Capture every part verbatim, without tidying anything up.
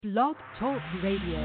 Blog Talk Radio.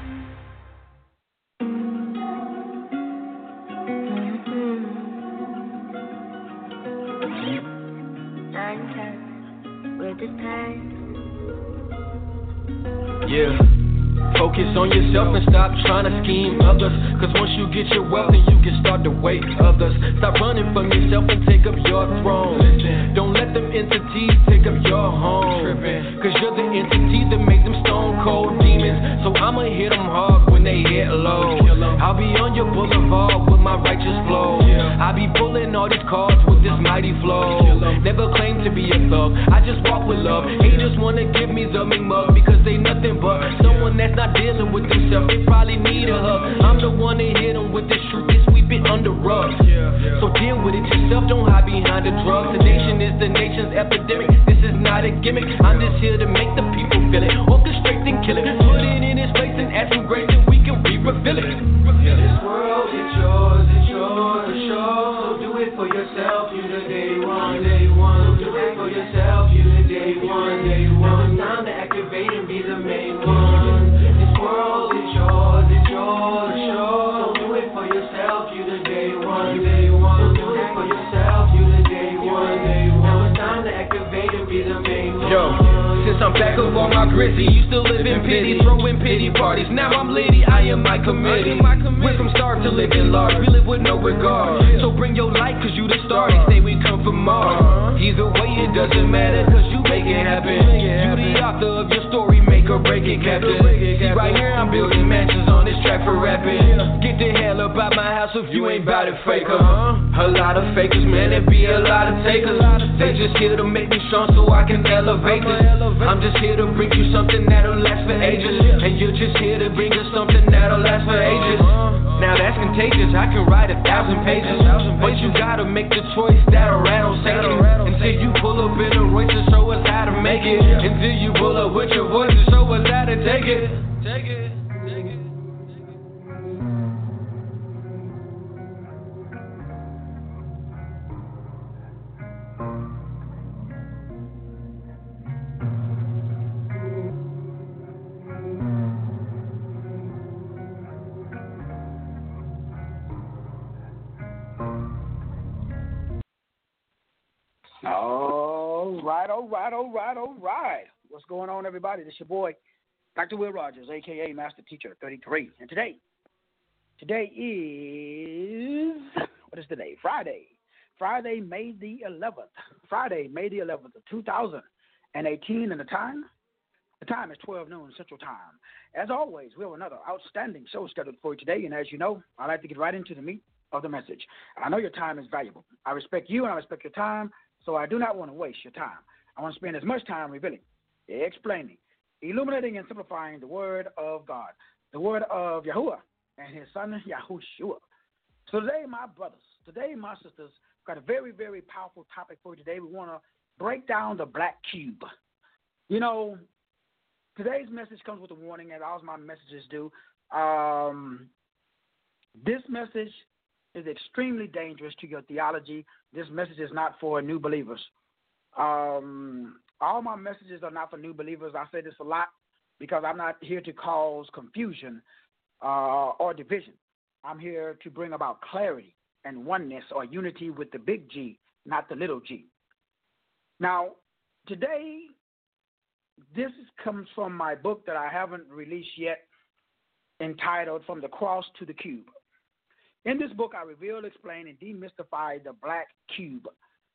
Yeah. Focus on yourself and stop trying to scheme others. Cause once you get your wealth, then you can start to wait others. Stop running from yourself and take up your throne. Don't let them entities take up your home. Cause you're the entity that makes them stone cold demons. So I'ma hit them hard when they hit low. I'll be on your boulevard with my righteous flow. I be pulling all these cards with this mighty flow. Never claim to be a thug, I just walk with love. Haters wanna give me the mean mug because they nothing but someone that's not dealing with themselves. They probably need a hug. I'm the one that hit them with this truth, they sweep it under rugs. So deal with it yourself, don't hide behind the drugs. The nation is the nation's epidemic, this is not a gimmick. I'm just here to make the people feel it, orchestrate and kill it. Put it in its place and ask some grace and we can re-reveal it. This world is yours, it's yours to show. So do it for yourself, you the day one, day one. Do it for yourself, you the day one, day one. Now it's time to activate and be the main one. This world is yours, it's yours to show. So do it for yourself, you the day one, day one. Do it for yourself, you the day one, day one. Now it's time to activate and be the main one. Yo. Since I'm back up on my grizzy, used to live in pity, throwing pity parties. Now I'm litty, I am my committee. Went from starved to living large, we live with no regard. So bring your light, cause you the star, they say we come from Mars. Either way it doesn't matter, cause you make it happen. You the author of your story, make or break it, Captain. See right here I'm building mansions on this track for rapping. Get the hell up out my house if you ain't bout it, faker. A lot of fakers, man, there be a lot of takers. They just here to make me strong so I can elevate this. I'm just here to bring you something that'll last for ages. And you're just here to bring us something that'll last for ages. Now that's contagious, I can write a thousand pages. But you gotta make the choice that'll rattle Satan. Until you pull up in a Royce to show us how to make it. Until you pull up with your voice to show us how to take it. Take it. All right, all right, all right, all right. What's going on, everybody? This is your boy, Doctor Will Rogers, a k a. Master Teacher thirty-three. And today, today is, what is today? Friday. Friday, May the eleventh. Friday, May the eleventh of two thousand eighteen. And the time? The time is twelve noon Central Time. As always, we have another outstanding show scheduled for you today. And as you know, I like to get right into the meat of the message. I know your time is valuable. I respect you and I respect your time. So I do not want to waste your time. I want to spend as much time revealing, explaining, illuminating, and simplifying the word of God, the word of Yahuwah and his son, Yahushua. So today, my brothers, today, my sisters, got a very, very powerful topic for you today. We want to break down the black cube. You know, today's message comes with a warning, as all my messages do. Um, this message is extremely dangerous to your theology. This message is not for new believers. Um, all my messages are not for new believers. I say this a lot because I'm not here to cause confusion uh, or division. I'm here to bring about clarity and oneness or unity with the big G, not the little g. Now, today, this comes from my book that I haven't released yet, entitled From the Cross to the Cube. In this book, I reveal, explain, and demystify the black cube.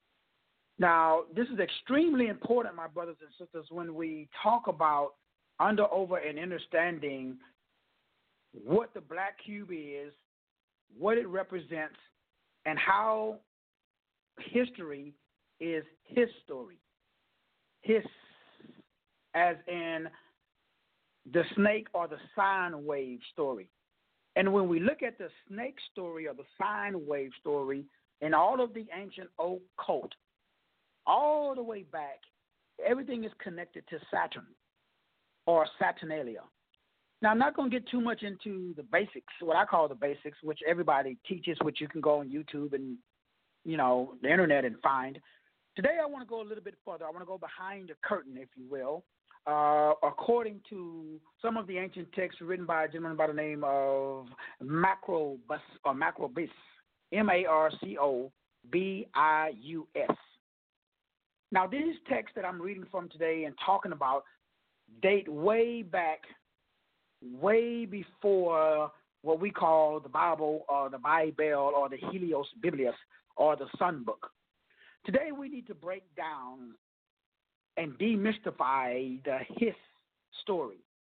Now, this is extremely important, my brothers and sisters, when we talk about under, over, and understanding what the black cube is, what it represents, and how history is his story. His, as in the snake or the sine wave story. And when we look at the snake story or the sine wave story in all of the ancient occult, all the way back, everything is connected to Saturn or Saturnalia. Now, I'm not going to get too much into the basics, what I call the basics, which everybody teaches, which you can go on YouTube and, you know, the internet and find. Today, I want to go a little bit further. I want to go behind the curtain, if you will, uh, according to some of the ancient texts written by a gentleman by the name of Macrobus or Macrobus, M A R C O B I U S. Now, these texts that I'm reading from today and talking about date way back, way before what we call the Bible or the Bible or the Helios Biblius or the Sun Book. Today we need to break down and demystify the his story.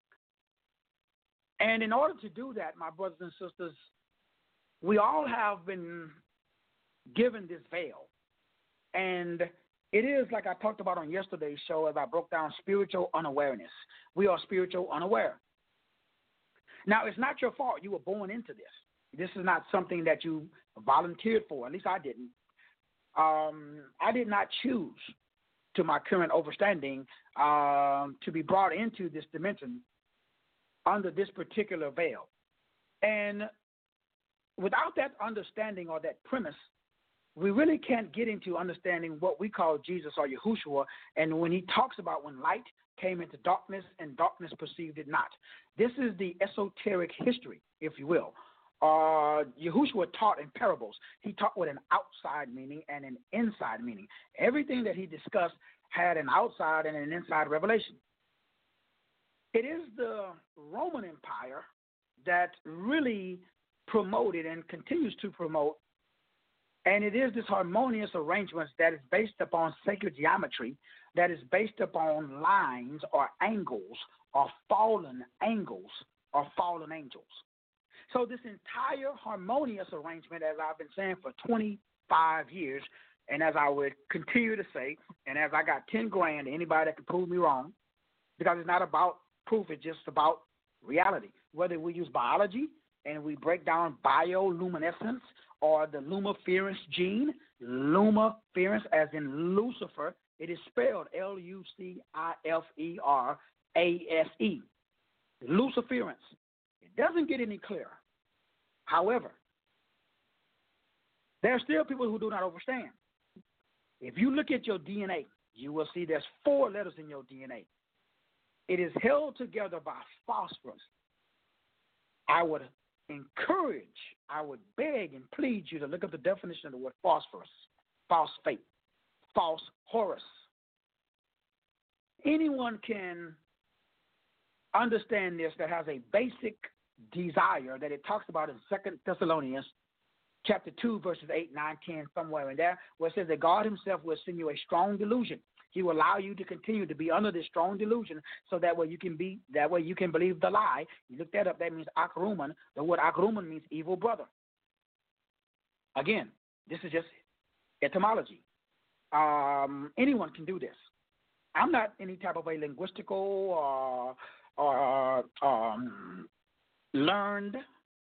And in order to do that, my brothers and sisters, we all have been given this veil. And it is, like I talked about on yesterday's show as I broke down spiritual unawareness. We are spiritual unaware. Now, it's not your fault. You were born into this. This is not something that you volunteered for. At least I didn't. Um, I did not choose, to my current understanding, um, to be brought into this dimension under this particular veil. And without that understanding or that premise, we really can't get into understanding what we call Jesus or Yahushua, and when he talks about when light came into darkness and darkness perceived it not. This is the esoteric history, if you will. Uh, Yahushua taught in parables. He taught with an outside meaning and an inside meaning. Everything that he discussed had an outside and an inside revelation. It is the Roman Empire that really promoted and continues to promote, and it is this harmonious arrangement that is based upon sacred geometry, that is based upon lines or angles or fallen angles or fallen angels. So this entire harmonious arrangement, as I've been saying for twenty-five years, and as I would continue to say, and as I got ten grand to anybody that can prove me wrong, because it's not about proof, it's just about reality. Whether we use biology and we break down bioluminescence or the lumiference gene, lumiference as in Lucifer, it is spelled L U C I F E R A S E, luciference. It doesn't get any clearer. However, there are still people who do not understand. If you look at your D N A, you will see there's four letters in your D N A. It is held together by phosphorus. I would encourage, I would beg and plead you to look up the definition of the word phosphorus, phosphate, phosphorus. Anyone can understand this that has a basic desire that it talks about in Second Thessalonians chapter two, verses eight, nine, ten, somewhere in there, where it says that God himself will send you a strong delusion. He will allow you to continue to be under this strong delusion so that way you can be, that way you can believe the lie. You look that up, that means akruman. The word akruman means evil brother. Again, this is just etymology. Um, anyone can do this. I'm not any type of a linguistical or, or um, learned.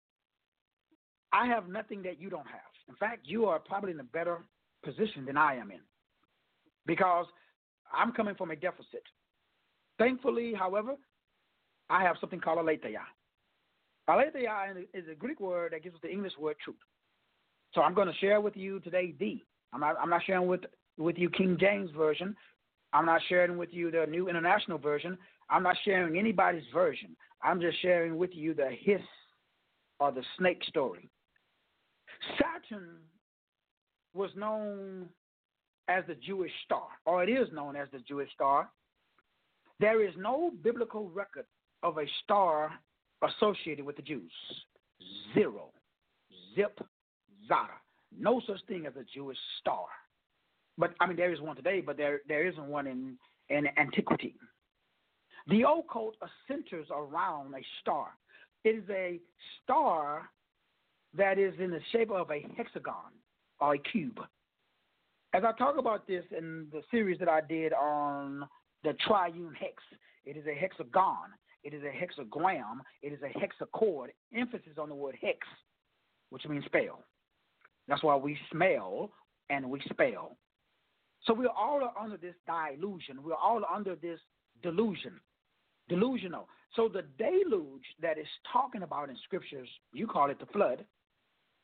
I have nothing that you don't have. In fact, you are probably in a better position than I am in, because I'm coming from a deficit. Thankfully, however, I have something called aletheia. Aletheia is a Greek word that gives us the English word truth. So I'm going to share with you today the. I'm not, I'm not sharing with, with you King James Version. I'm not sharing with you the New International Version. I'm not sharing anybody's version. I'm just sharing with you the hiss or the snake story. Saturn was known as the Jewish star, or it is known as the Jewish star. There is no biblical record of a star associated with the Jews. Zero. Zip. Zada. No such thing as a Jewish star. But, I mean, there is one today, but there there isn't one in, in antiquity. The occult centers around a star. It is a star that is in the shape of a hexagon or a cube. As I talk about this in the series that I did on the triune hex, it is a hexagon, it is a hexagram, it is a hexachord, emphasis on the word hex, which means spell. That's why we smell and we spell. So we're all under this delusion. We're all under this delusion, delusional. So the deluge that is talking about in scriptures, you call it the flood,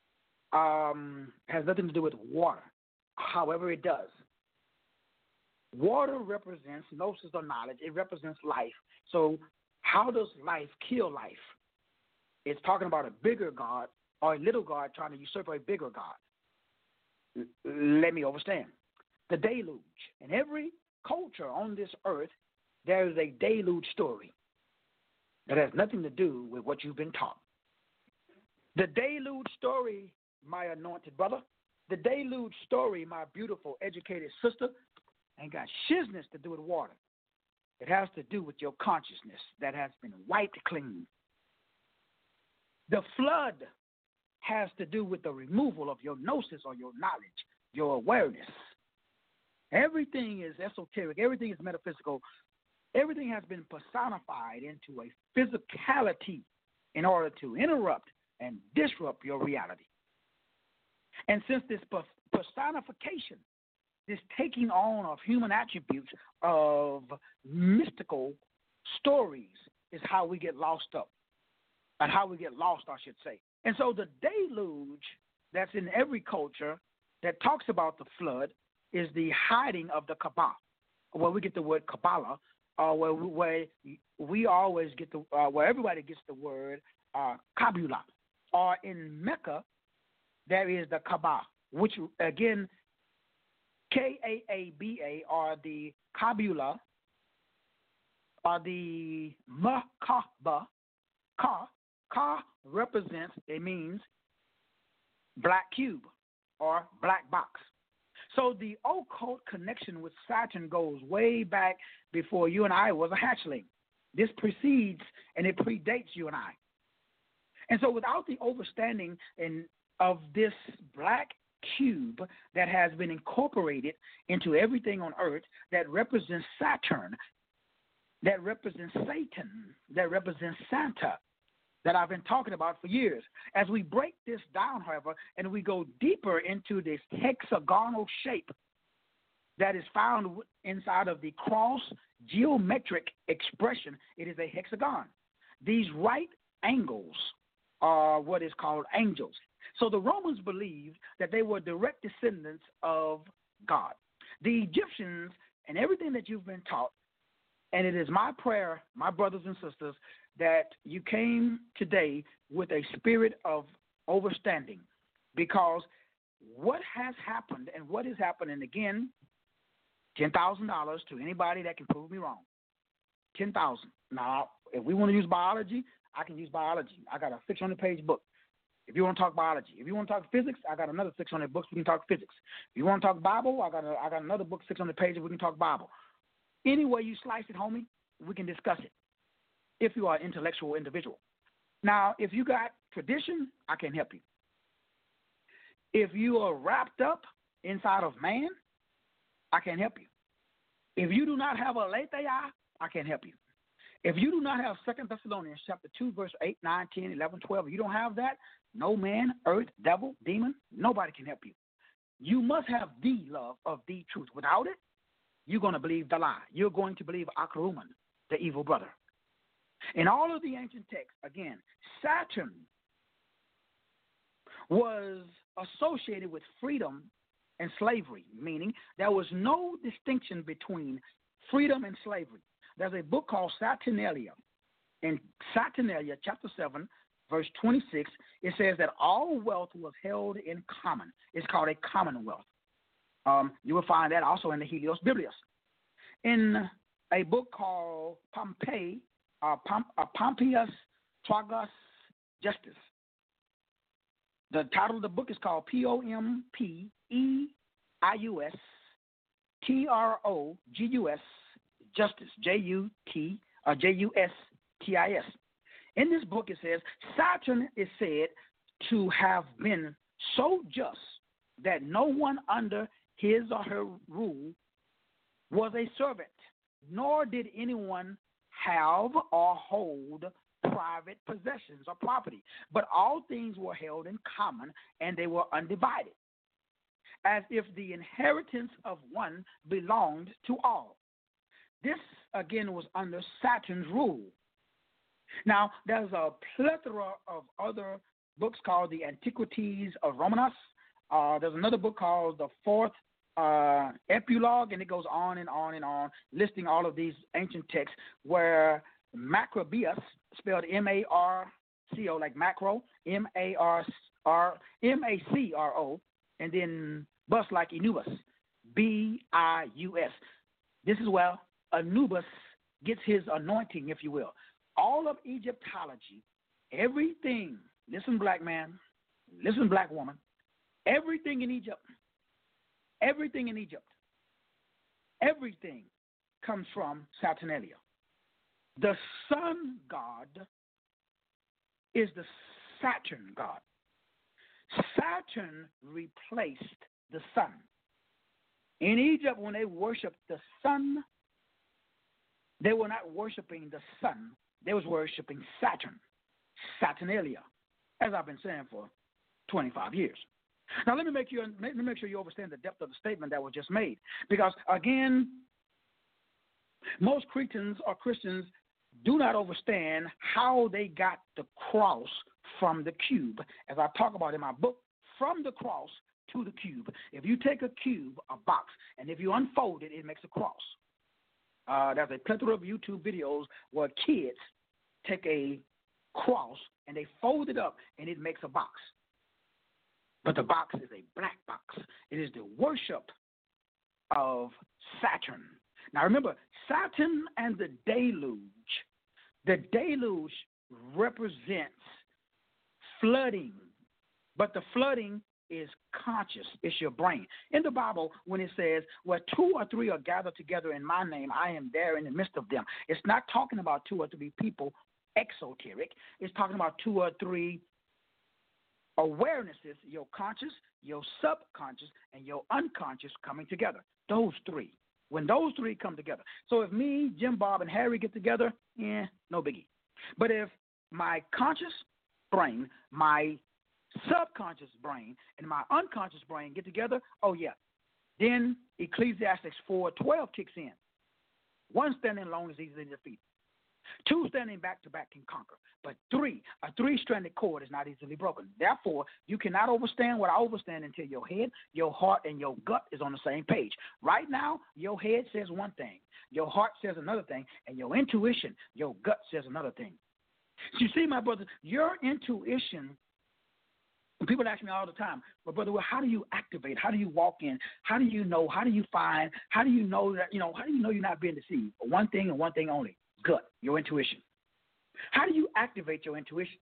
um, has nothing to do with water. However, it does. Water represents gnosis or knowledge. It represents life. So how does life kill life? It's talking about a bigger God or a little God trying to usurp a bigger God. L- let me understand. The deluge. In every culture on this earth, there is a deluge story that has nothing to do with what you've been taught. The deluge story, my anointed brother, the deluge story, my beautiful educated sister, ain't got shizness to do with water. It has to do with your consciousness that has been wiped clean. The flood has to do with the removal of your gnosis or your knowledge, your awareness. Everything is esoteric. Everything is metaphysical. Everything has been personified into a physicality in order to interrupt and disrupt your reality. And since this personification, this taking on of human attributes of mystical stories is how we get lost up, and how we get lost, I should say. And so the deluge that's in every culture that talks about the flood is the hiding of the Kaaba, where we get the word Kabbalah, uh, where, we, where we always get the, uh, where everybody gets the word uh, Kabula. Or in Mecca, there is the Kaaba, which again, K A A B A, or the Kabula, or the Makaba. Ka, Ka represents, it means black cube or black box. So the occult connection with Saturn goes way back before you and I was a hatchling. This precedes and it predates you and I. And so without the understanding in, of this black cube that has been incorporated into everything on earth that represents Saturn, that represents Satan, that represents Santa, that I've been talking about for years. As we break this down, however, and we go deeper into this hexagonal shape that is found inside of the cross geometric expression, it is a hexagon. These right angles are what is called angels. So the Romans believed that they were direct descendants of God. The Egyptians and everything that you've been taught, and it is my prayer, my brothers and sisters, that you came today with a spirit of understanding, because what has happened and what is happening, again, ten thousand dollars to anybody that can prove me wrong. ten thousand dollars. Now, if we want to use biology, I can use biology. I got a six hundred page book. If you want to talk biology, if you want to talk physics, I got another six hundred books. We can talk physics. If you want to talk Bible, I got a, I got another book, six hundred pages. We can talk Bible. Any way you slice it, homie, we can discuss it, if you are an intellectual individual. Now, if you got tradition, I can help you. If you are wrapped up inside of man, I can help you. If you do not have a aletheia, I can help you. If you do not have Second Thessalonians chapter two, verse eight, nine, ten, eleven, twelve, if you don't have that, no man, earth, devil, demon, nobody can help you. You must have the love of the truth. Without it, you're going to believe the lie. You're going to believe Akruman, the evil brother. In all of the ancient texts, again, Saturn was associated with freedom and slavery, meaning there was no distinction between freedom and slavery. There's a book called Saturnalia. In Saturnalia, chapter seven, verse twenty-six, it says that all wealth was held in common. It's called a commonwealth. Um, you will find that also in the Helios Biblios. In a book called Pompey, uh, Pomp, uh, Pompeius Tragus Justus, the title of the book is called P O M P E I U S T R O G U S, Justice, J U T, uh, J U S T I S. In this book it says, Saturn is said to have been so just that no one under his or her rule was a servant, nor did anyone have or hold private possessions or property, but all things were held in common and they were undivided, as if the inheritance of one belonged to all. This, again, was under Saturn's rule. Now, there's a plethora of other books called the Antiquities of Romanos. Uh, there's another book called The Fourth uh, epilogue, and it goes on and on and on, listing all of these ancient texts where Macrobius, spelled M A R C O, like macro, M A R R M A C R O, and then bus like Anubis, B I U S. This is where Anubis gets his anointing, if you will. All of Egyptology, everything, listen, black man, listen, black woman, everything in Egypt, everything in Egypt, everything comes from Saturnalia. The sun god is the Saturn god. Saturn replaced the sun. In Egypt, when they worshiped the sun, they were not worshiping the sun. They was worshiping Saturn, Saturnalia, as I've been saying for twenty-five years. Now, let me make you let me make sure you understand the depth of the statement that was just made, because again, most Cretans or Christians do not understand how they got the cross from the cube, as I talk about in my book, From the Cross to the Cube. If you take a cube, a box, and if you unfold it, it makes a cross. Uh, there's a plethora of YouTube videos where kids take a cross and they fold it up and it makes a box. But the box is a black box. It is the worship of Saturn. Now remember, Saturn and the deluge. The deluge represents flooding, but the flooding is conscious. It's your brain. In the Bible, when it says, where two or three are gathered together in my name, I am there in the midst of them. It's not talking about two or three people, exoteric. It's talking about two or three awarenesses, your conscious, your subconscious, and your unconscious coming together. Those three. When those three come together. So if me, Jim, Bob, and Harry get together, eh, no biggie. But if my conscious brain, my subconscious brain, and my unconscious brain get together, oh yeah, then Ecclesiastes four twelve kicks in. One standing alone is easily defeated. Two standing back to back can conquer. But three, a three-stranded cord is not easily broken. Therefore, you cannot understand what I understand until your head, your heart, and your gut is on the same page. Right now, your head says one thing, your heart says another thing, and your intuition, your gut says another thing. So you see, my brother, your intuition, people ask me all the time, but brother, well, how do you activate? How do you walk in? How do you know? How do you find? How do you know that, you know, how do you know you're not being deceived? One thing and one thing only, gut, your intuition. How do you activate your intuition?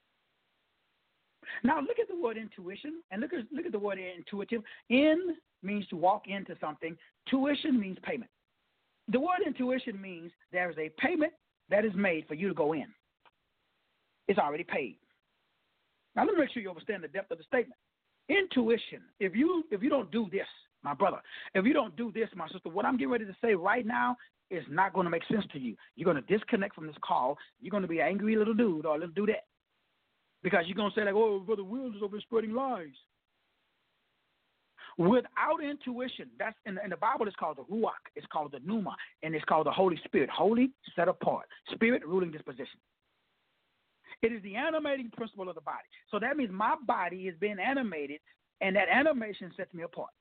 Now look at the word intuition and look at look at the word intuitive. In means to walk into something. Tuition means payment. The word intuition means there is a payment that is made for you to go in. It's already paid. Now let me make sure you understand the depth of the statement. Intuition. If you if you don't do this, my brother, if you don't do this, my sister, what I'm getting ready to say right now is not going to make sense to you. You're going to disconnect from this call. You're going to be an angry little dude or a little dudette. Because you're going to say, like, oh, Brother Wills is over spreading lies. Without intuition, that's in the, in the Bible, it's called the Ruach. It's called the Pneuma. And it's called the Holy Spirit. Holy, set apart. Spirit, ruling disposition. It is the animating principle of the body. So that means my body is being animated, and that animation sets me apart.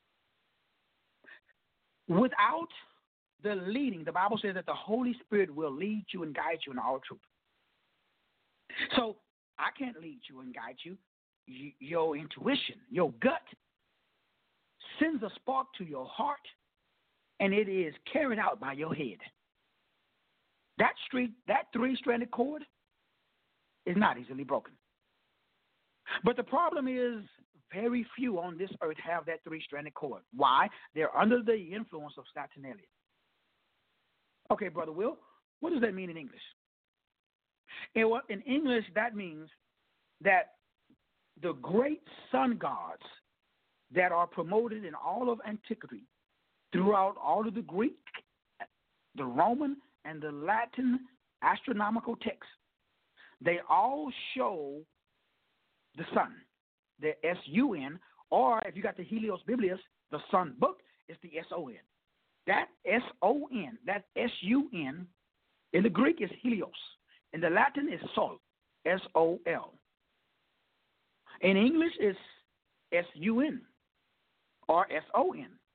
Without the leading, the Bible says that the Holy Spirit will lead you and guide you in all truth. So I can't lead you and guide you. Y- your intuition, your gut sends a spark to your heart, and it is carried out by your head. That street, that three-stranded cord is not easily broken. But the problem is very few on this earth have that three-stranded cord. Why? They're under the influence of Saturnalia. Okay, Brother Will, what does that mean in English? In, what, in English, that means that the great sun gods that are promoted in all of antiquity, throughout all of the Greek, the Roman, and the Latin astronomical texts, they all show the sun, the S U N, or if you got the Helios Biblius, the sun book, it's the S O N. That S O N, that S U N, in the Greek is Helios. In the Latin is Sol, S O L. In English is S U N or S O N.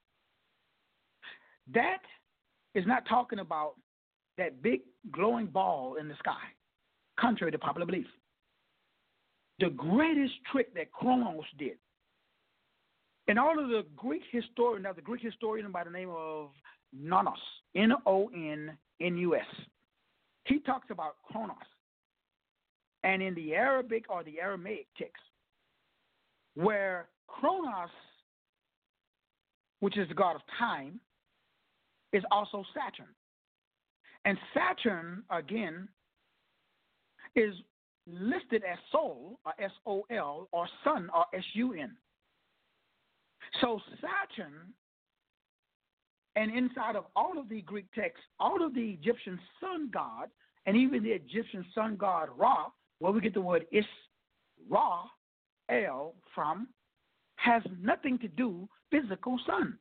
that is not talking about that big glowing ball in the sky, contrary to popular belief. The greatest trick that Kronos did, and all of the Greek historian, now the Greek historian by the name of Nonos, N O N N U S, he talks about Kronos. And in the Arabic or the Aramaic text, where Kronos, which is the god of time, is also Saturn. And Saturn, again, is listed as Sol, or S O L, or Sun, or S U N. So Saturn, and inside of all of the Greek texts, all of the Egyptian sun god, and even the Egyptian sun god Ra, where we get the word Is, Ra, El from, has nothing to do physical sun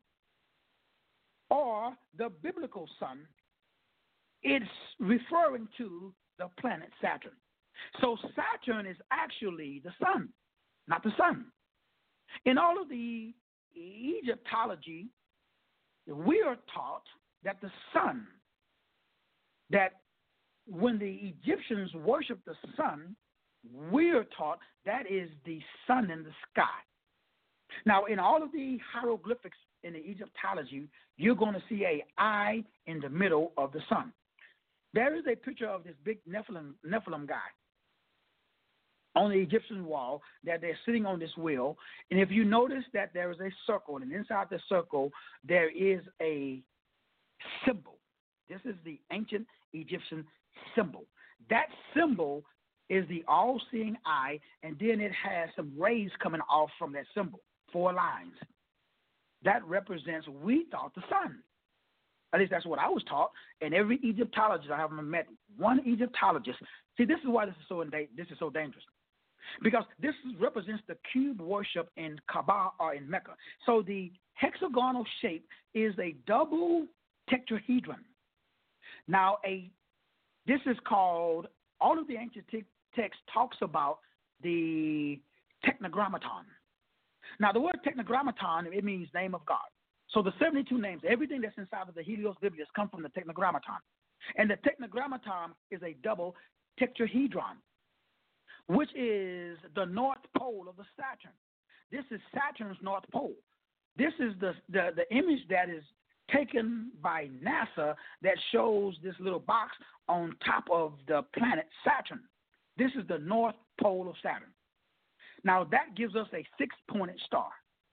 or the biblical sun. It's referring to the planet Saturn. So Saturn is actually the sun, not the sun. In all of the Egyptology, we are taught that the sun, that when the Egyptians worship the sun, we are taught that is the sun in the sky. Now, in all of the hieroglyphics in the Egyptology, you're going to see a eye in the middle of the sun. There is a picture of this big Nephilim, Nephilim guy on the Egyptian wall that they're sitting on this wheel. And if you notice that there is a circle, and inside the circle there is a symbol. This is the ancient Egyptian symbol. That symbol is the all-seeing eye, and then it has some rays coming off from that symbol, four lines. That represents, we thought, the sun. At least that's what I was taught. And every Egyptologist, I haven't met one Egyptologist. See, this is why this is so this is so dangerous, because this represents the cube worship in Kaaba or in Mecca. So the hexagonal shape is a double tetrahedron. Now, a this is called, all of the ancient te- text talks about the tetragrammaton. Now, the word tetragrammaton, it means name of God. So the seventy-two names, everything that's inside of the Helios Biblius come from the tetragrammaton. And the tetragrammaton is a double tetrahedron, which is the north pole of the Saturn. This is Saturn's north pole. This is the, the, the image that is taken by NASA that shows this little box on top of the planet Saturn. This is the north pole of Saturn. Now, that gives us a six-pointed star.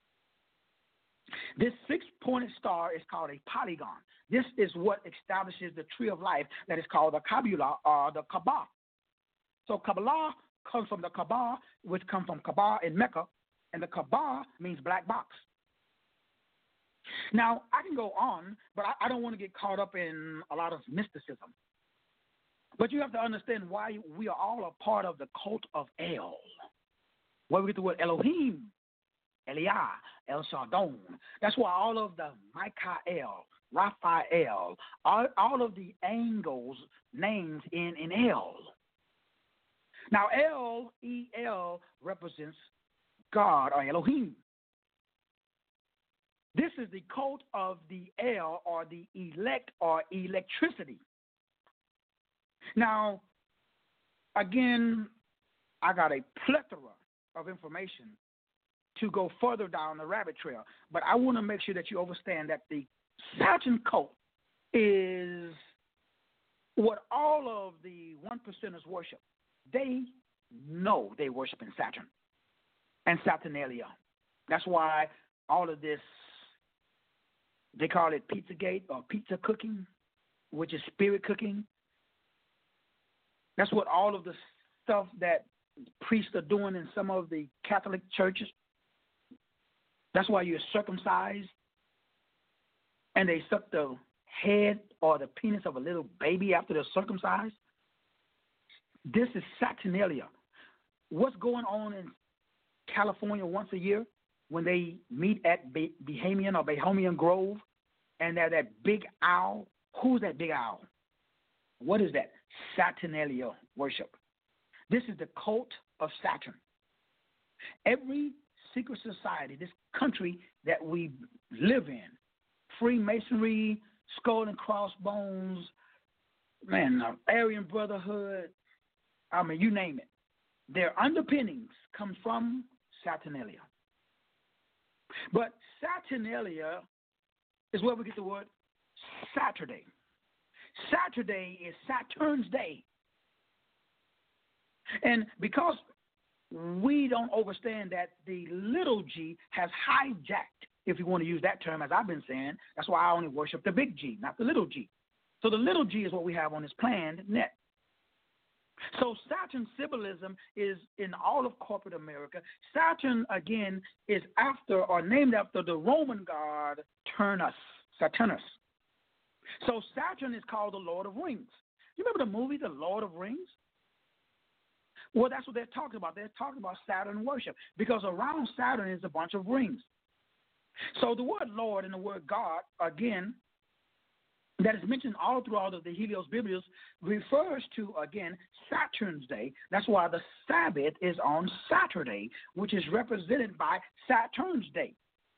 This six-pointed star is called a polygon. This is what establishes the tree of life that is called the Kabbalah or the Kaaba. So Kabbalah comes from the Kaaba, which comes from Kaaba in Mecca, and the Kaaba means black box. Now, I can go on, but I, I don't want to get caught up in a lot of mysticism. But you have to understand why we are all a part of the cult of El, where we get the word Elohim, Eliah, El Shaddai. That's why all of the Michael, Raphael, all, all of the angels names in, in El. Now, El, E L, represents God or Elohim. This is the cult of the El, or the elect or electricity. Now, again, I got a plethora of information to go further down the rabbit trail, but I want to make sure that you understand that the Saturn cult is what all of the one percenters worship. They know they worship in Saturn and Saturnalia. That's why all of this, they call it Pizzagate or pizza cooking, which is spirit cooking. That's what all of the stuff that priests are doing in some of the Catholic churches. That's why you're circumcised and they suck the head or the penis of a little baby after they're circumcised. This is Saturnalia. What's going on in California once a year when they meet at Bahamian or Bahamian Grove and they're that big owl? Who's that big owl? What is that? Saturnalia worship. This is the cult of Saturn. Every secret society, this country that we live in, Freemasonry, skull and crossbones, man, uh, Aryan Brotherhood, I mean, you name it. Their underpinnings come from Saturnalia. But Saturnalia is where we get the word Saturday. Saturday is Saturn's day. And because we don't understand that the little g has hijacked, if you want to use that term, as I've been saying, that's why I only worship the big G, not the little g. So the little g is what we have on this planned net. So Saturn symbolism is in all of corporate America. Saturn, again, is after or named after the Roman god Turnus, Saturnus. So Saturn is called the Lord of Rings. You remember the movie, The Lord of Rings? Well, that's what they're talking about. They're talking about Saturn worship because around Saturn is a bunch of rings. So the word Lord and the word God, again, that is mentioned all throughout the Helios Biblios, refers to, again, Saturn's day. That's why the Sabbath is on Saturday, which is represented by Saturn's day.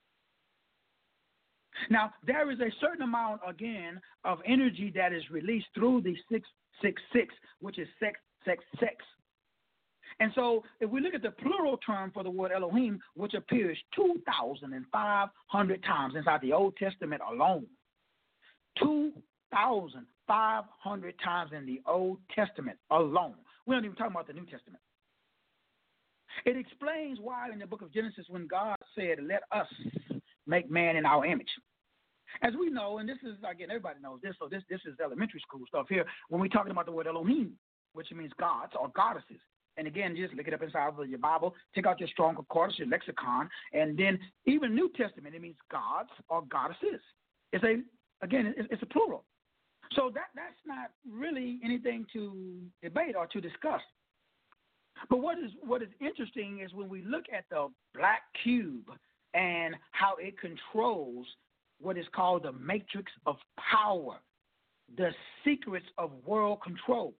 Now, there is a certain amount, again, of energy that is released through the six six six, which is sex, sex, sex. And so if we look at the plural term for the word Elohim, which appears two thousand five hundred times inside the Old Testament alone, two thousand five hundred times in the Old Testament alone. We don't even talk about the New Testament. It explains why in the book of Genesis when God said, let us make man in our image. As we know, and this is, again, everybody knows this, so this, this is elementary school stuff here, when we're talking about the word Elohim, which means gods or goddesses. And again, just look it up inside of your Bible, take out your strong concordance, your lexicon, and then even New Testament, it means gods or goddesses. It's a, again, it's a plural. So that that's not really anything to debate or to discuss. But what is what is interesting is when we look at the black cube and how it controls what is called the matrix of power, the secrets of world control.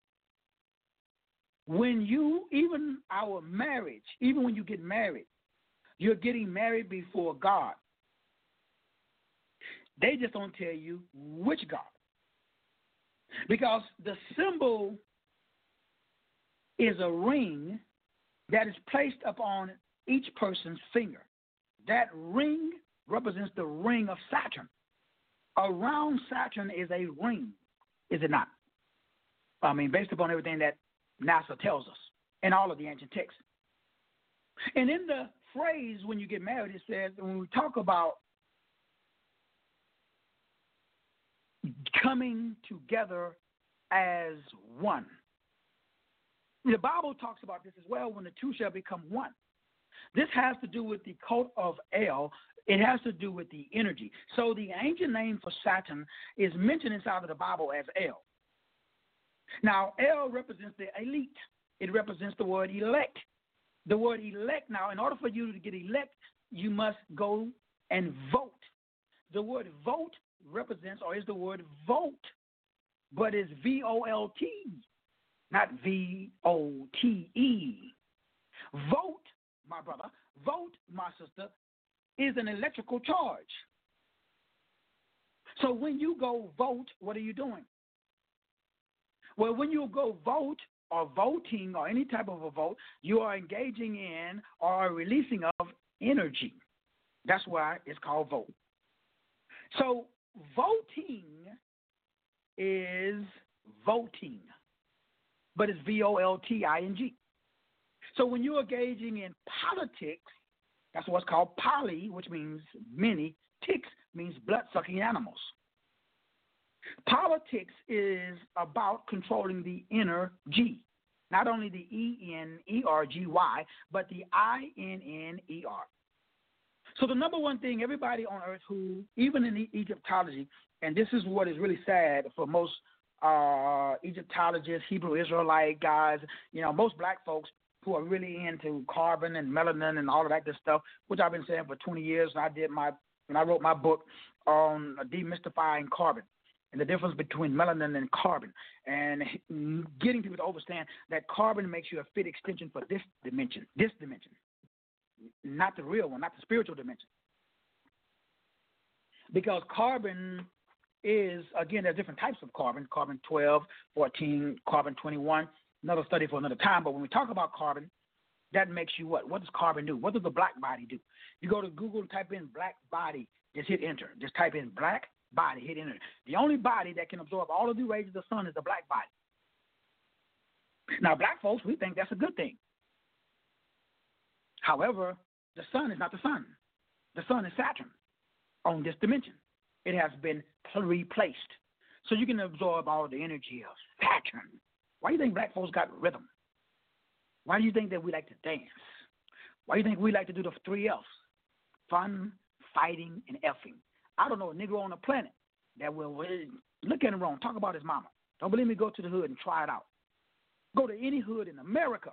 When you, even our marriage, even when you get married, you're getting married before God. They just don't tell you which God. Because the symbol is a ring that is placed upon each person's finger. That ring represents the ring of Saturn. Around Saturn is a ring, is it not? I mean, based upon everything that NASA tells us in all of the ancient texts. And in the phrase when you get married, it says, when we talk about coming together as one. The Bible talks about this as well, when the two shall become one. This has to do with the coat of El. It has to do with the energy. So the ancient name for Saturn is mentioned inside of the Bible as El. Now, El represents the elite. It represents the word elect. The word elect, now, in order for you to get elect, you must go and vote. The word vote represents, or is the word vote, but it's V O L T, not V O T E. Vote, my brother, vote, my sister, is an electrical charge. So when you go vote, what are you doing? Well, when you go vote or voting or any type of a vote, you are engaging in or releasing of energy. That's why it's called vote. So voting is voting, but it's V O L T I N G. So when you're engaging in politics, that's what's called poly, which means many. Ticks means blood-sucking animals. Politics is about controlling the inner G, not only the E N E R G Y, but the I N N E R. So the number one thing, everybody on earth who, even in Egyptology, and this is what is really sad for most uh, Egyptologists, Hebrew Israelite guys, you know, most black folks who are really into carbon and melanin and all of that good stuff, which I've been saying for twenty years. And I did my, when I wrote my book on demystifying carbon and the difference between melanin and carbon, and getting people to understand that carbon makes you a fit extension for this dimension, this dimension, not the real one, not the spiritual dimension. because carbon is, again, there are different types of carbon, carbon twelve, fourteen, carbon twenty-one, another study for another time. But when we talk about carbon, that makes you what? What does carbon do? What does the black body do? You go to Google and type in black body, just hit enter. Just type in black body, hit enter. The only body that can absorb all of the rays of the sun is the black body. Now, black folks, we think that's a good thing. However, the sun is not the sun. The sun is Saturn on this dimension. It has been replaced. So you can absorb all the energy of Saturn. Why do you think black folks got rhythm? Why do you think that we like to dance? Why do you think we like to do the three F's? Fun, fighting, and effing. I don't know a Negro on the planet that will look at him wrong, talk about his mama. Don't believe me, go to the hood and try it out. Go to any hood in America.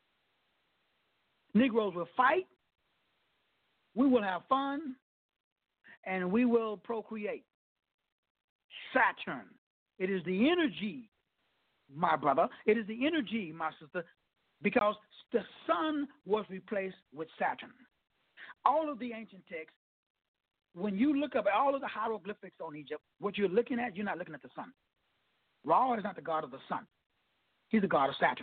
Negroes will fight, we will have fun, and we will procreate. Saturn. It is the energy, my brother. It is the energy, my sister, because the sun was replaced with Saturn. All of the ancient texts, when you look up all of the hieroglyphics on Egypt, what you're looking at, you're not looking at the sun. Ra is not the god of the sun. He's the god of Saturn.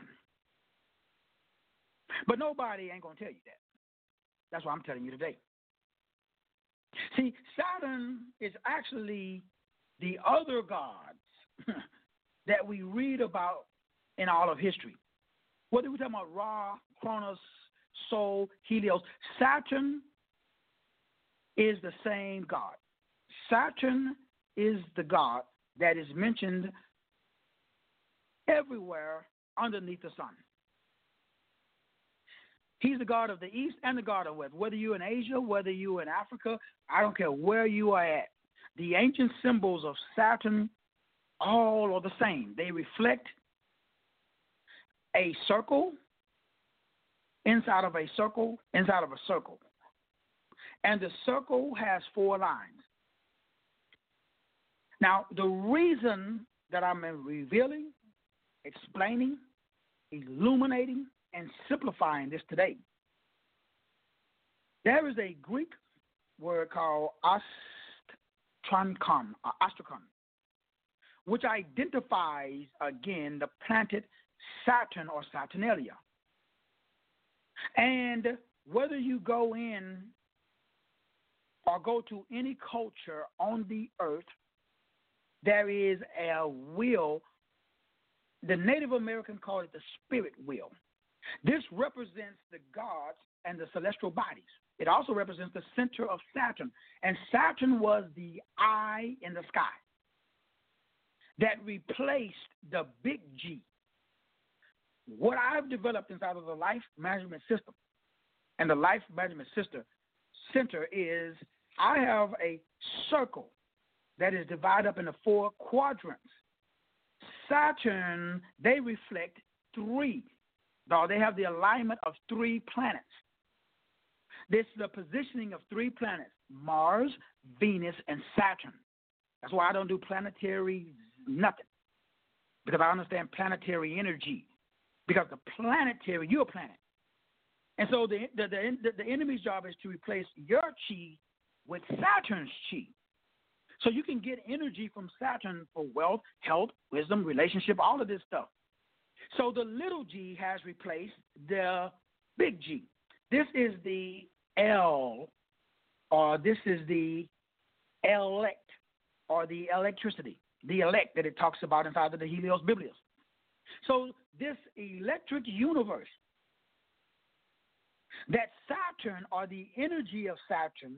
But nobody ain't going to tell you that. That's why I'm telling you today. See, Saturn is actually the other gods that we read about in all of history. Whether we're talking about Ra, Cronus, Sol, Helios, Saturn is the same god. Saturn is the god that is mentioned everywhere underneath the sun. He's the god of the east and the god of the west. Whether you're in Asia, whether you're in Africa, I don't care where you are at. The ancient symbols of Saturn all are the same. They reflect a circle inside of a circle inside of a circle. And the circle has four lines. Now, the reason that I'm revealing, explaining, illuminating, and simplifying this today, there is a Greek word called astrankon, or astrakon, which identifies, again, the planet Saturn or Saturnalia. And whether you go in or go to any culture on the earth, there is a will. The Native American call it the spirit wheel. This represents the gods and the celestial bodies. It also represents the center of Saturn. And Saturn was the eye in the sky that replaced the big G. What I've developed inside of the life management system and the life management system center is I have a circle that is divided up into four quadrants. Saturn, they reflect three. No, they have the alignment of three planets. This is the positioning of three planets, Mars, Venus, and Saturn. That's why I don't do planetary nothing, because I understand planetary energy, because the planetary, you're a planet. And so the, the, the, the enemy's job is to replace your chi with Saturn's chi. So you can get energy from Saturn for wealth, health, wisdom, relationship, all of this stuff. So the little g has replaced the big G. This is the L, or this is the elect, or the electricity, the elect that it talks about inside of the Helios Biblios. So this electric universe, that Saturn, or the energy of Saturn,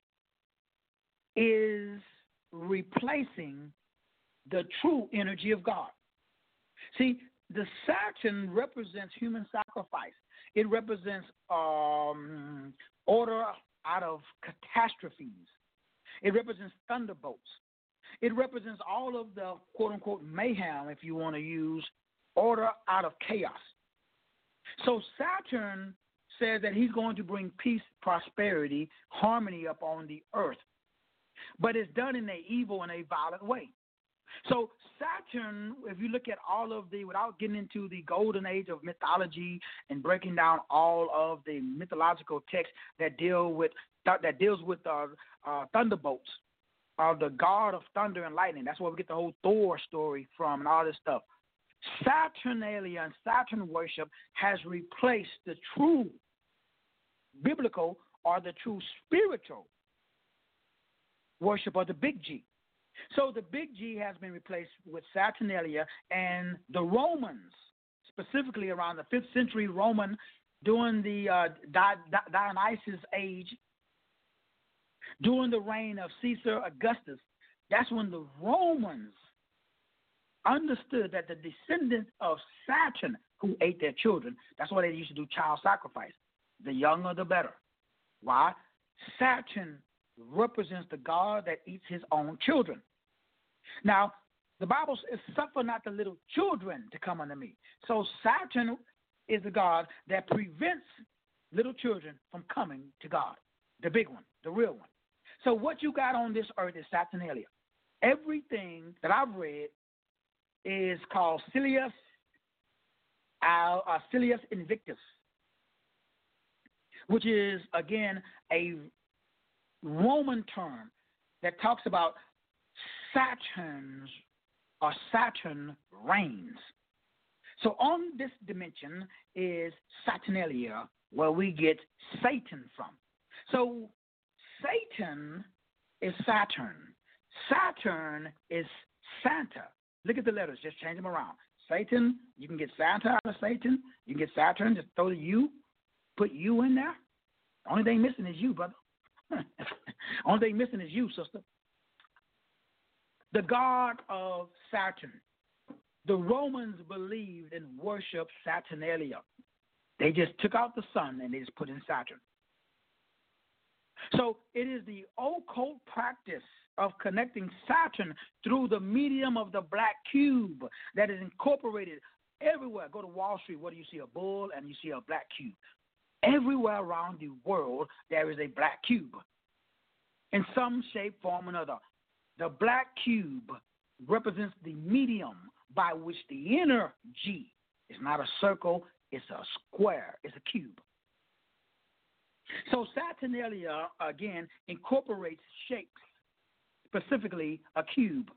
is replacing the true energy of God. See, the Saturn represents human sacrifice. It represents um, order out of catastrophes. It represents thunderbolts. It represents all of the quote-unquote mayhem, if you want to use order out of chaos. So Saturn says that he's going to bring peace, prosperity, harmony up on the earth. But it's done in an evil and a violent way. So Saturn, if you look at all of the, without getting into the golden age of mythology and breaking down all of the mythological texts that deal with that deals with uh, uh, thunderbolts, of the god of thunder and lightning. That's where we get the whole Thor story from and all this stuff. Saturnalia and Saturn worship has replaced the true biblical or the true spiritual worship of the big G. So the big G has been replaced with Saturnalia, and the Romans, specifically around the fifth century Roman, during the uh, Di- Dionysus age, during the reign of Caesar Augustus, that's when the Romans understood that the descendants of Saturn who ate their children, that's why they used to do child sacrifice. The younger, the better. Why? Saturn represents the God that eats his own children. Now, the Bible says, suffer not the little children to come unto me. So Saturn is the God that prevents little children from coming to God, the big one, the real one. So what you got on this earth is Saturnalia. Everything that I've read is called Silius, uh, Silius Invictus, which is, again, a Roman term that talks about Saturn's or Saturn reigns. So on this dimension is Saturnalia, where we get Satan from. So Satan is Saturn. Saturn is Santa. Look at the letters, just change them around. Satan, you can get Santa out of Satan. You can get Saturn, just throw the U, put you in there. Only thing missing is you, brother. Only thing missing is you, sister. The god of Saturn. The Romans believed and worshiped Saturnalia. They just took out the sun and they just put in Saturn. So it is the occult practice of connecting Saturn through the medium of the black cube that is incorporated everywhere. Go to Wall Street, what do you see? A bull and you see a black cube. Everywhere around the world, there is a black cube in some shape, form, or another. The black cube represents the medium by which the inner G is not a circle, it's a square, it's a cube. So Saturnalia, again, incorporates shapes, specifically a cube.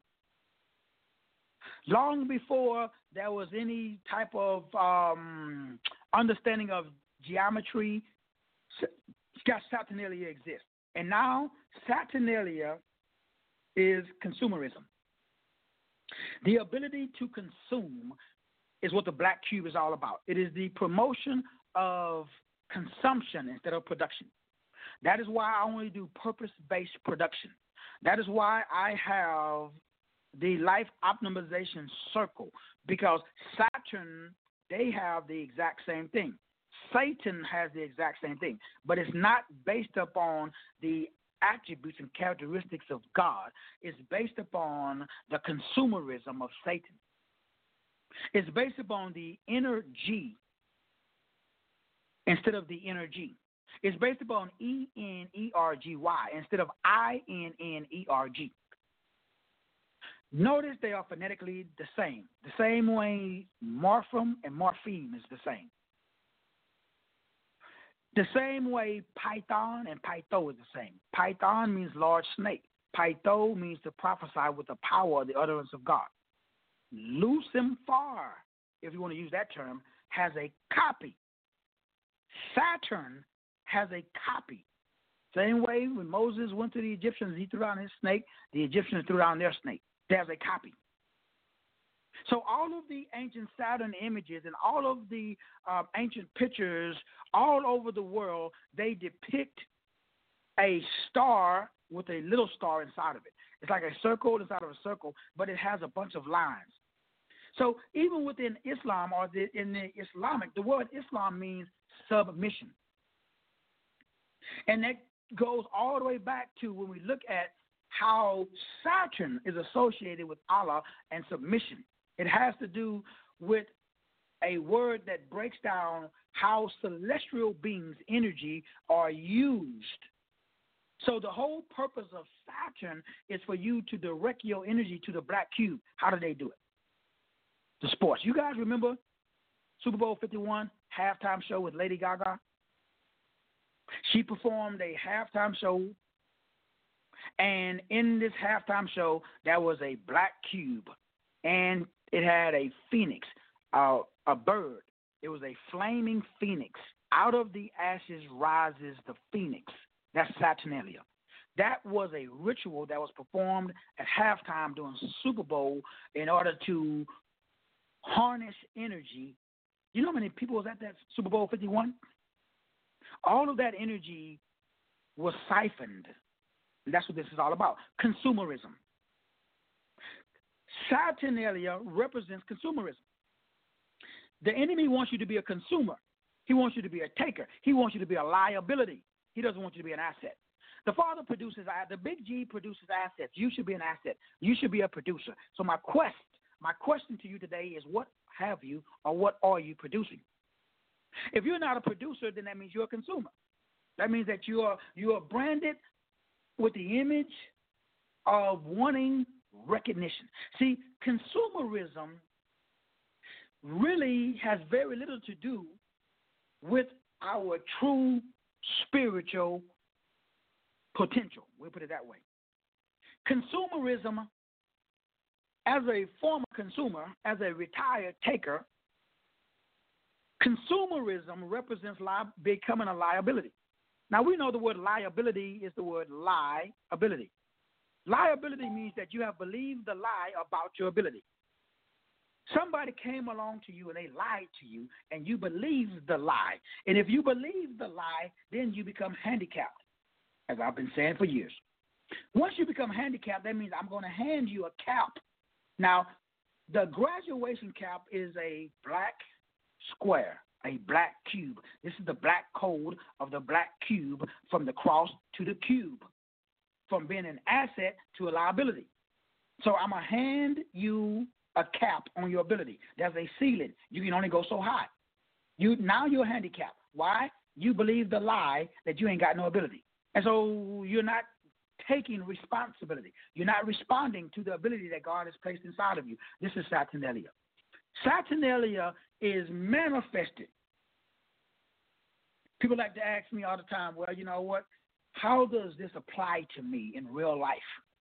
Long before there was any type of um, understanding of geometry, Saturnalia exists. And now Saturnalia is consumerism. The ability to consume is what the black cube is all about. It is the promotion of consumption instead of production. That is why I only do purpose-based production. That is why I have the life optimization circle, because Saturn, they have the exact same thing. Satan has the exact same thing, but it's not based upon the attributes and characteristics of God. It's based upon the consumerism of Satan. It's based upon the inner G instead of the inner G. It's based upon E N E R G Y instead of I N N E R G. Notice they are phonetically the same. The same way morpheme and morpheme is the same. The same way Python and Pytho is the same. Python means large snake. Pytho means to prophesy with the power of the utterance of God. Lucifar, if you want to use that term, has a copy. Saturn has a copy. Same way when Moses went to the Egyptians, he threw down his snake, the Egyptians threw down their snake. There's a copy. So all of the ancient Saturn images and all of the uh, ancient pictures all over the world, they depict a star with a little star inside of it. It's like a circle inside of a circle, but it has a bunch of lines. So even within Islam or the, in the Islamic, the word Islam means submission. And that goes all the way back to when we look at how Saturn is associated with Allah and submission. It has to do with a word that breaks down how celestial beings' energy are used. So the whole purpose of Saturn is for you to direct your energy to the black cube. How do they do it? The sports. You guys remember Super Bowl fifty-one halftime show with Lady Gaga? She performed a halftime show, And in this halftime show, there was a black cube, and it had a phoenix, uh, a bird. It was a flaming phoenix. Out of the ashes rises the phoenix. That's Saturnalia. That was a ritual that was performed at halftime during Super Bowl in order to harness energy. You know how many people was at that Super Bowl fifty-one? All of that energy was siphoned. And that's what this is all about, consumerism. Saturnalia represents consumerism. The enemy wants you to be a consumer. He wants you to be a taker. He wants you to be a liability. He doesn't want you to be an asset. The Father produces, the big G produces assets. You should be an asset. You should be a producer. So my quest, my question to you today is, what have you or what are you producing? If you're not a producer, then that means you're a consumer. That means that you are you are branded with the image of wanting recognition. See, consumerism really has very little to do with our true spiritual potential. We'll put it that way. Consumerism, as a former consumer, as a retired taker, consumerism represents li- becoming a liability. Now, we know the word liability is the word liability. Liability means that you have believed the lie about your ability. Somebody came along to you and they lied to you, and you believed the lie. And if you believe the lie, then you become handicapped, as I've been saying for years. Once you become handicapped, that means I'm going to hand you a cap. Now, the graduation cap is a black square, a black cube. This is the black code of the black cube, from the cross to the cube, from being an asset to a liability. So I'm going to hand you a cap on your ability. There's a ceiling. You can only go so high. You Now you're handicapped. Why? You believe the lie that you ain't got no ability. And so you're not taking responsibility. You're not responding to the ability that God has placed inside of you. This is Saturnalia. Saturnalia is manifested. People like to ask me all the time, well, you know what? How does this apply to me in real life?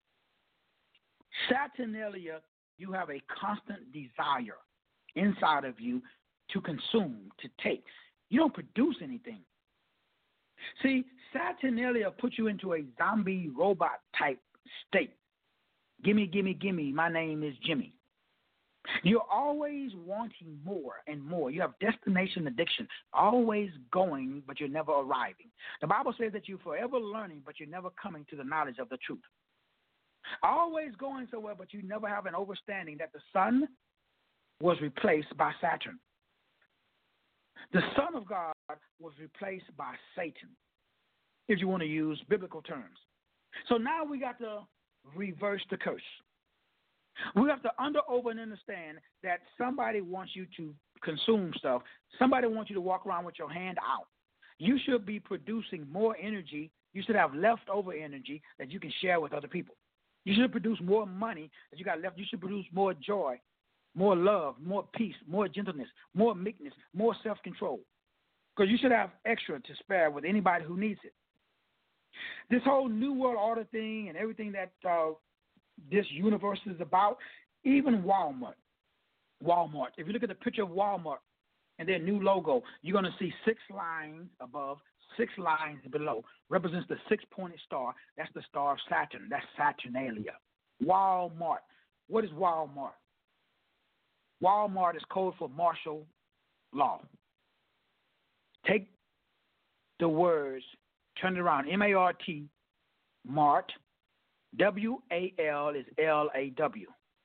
Saturnalia, you have a constant desire inside of you to consume, to take. You don't produce anything. See, Saturnalia puts you into a zombie robot type state. Gimme, gimme, gimme, my name is Jimmy. You're always wanting more and more. You have destination addiction, always going, but you're never arriving. The Bible says that you're forever learning, but you're never coming to the knowledge of the truth. Always going somewhere, but you never have an understanding that the sun was replaced by Saturn. The Son of God was replaced by Satan, if you want to use biblical terms. So now we got to reverse the curse. We have to under, over, and understand that somebody wants you to consume stuff. Somebody wants you to walk around with your hand out. You should be producing more energy. You should have leftover energy that you can share with other people. You should produce more money that you got left. You should produce more joy, more love, more peace, more gentleness, more meekness, more self-control. Because you should have extra to spare with anybody who needs it. This whole New World Order thing and everything that uh, this universe is about, even Walmart. Walmart. If you look at the picture of Walmart and their new logo, you're going to see six lines above, six lines below. Represents the six-pointed star. That's the star of Saturn. That's Saturnalia. Walmart. What is Walmart? Walmart is code for martial law. Take the words, turn it around, M A R T, Mart, W A L is L A W,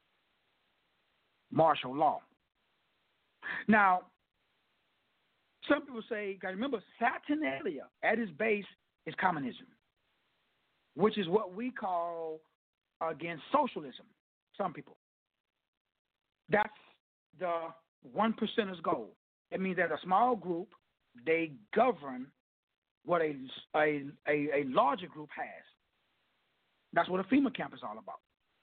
martial law. Now, some people say, got to remember, Saturnalia at its base is communism, which is what we call, again, socialism, some people. That's the one percenters goal. It means that a small group, they govern what a, a, a, a larger group has. That's what a FEMA camp is all about.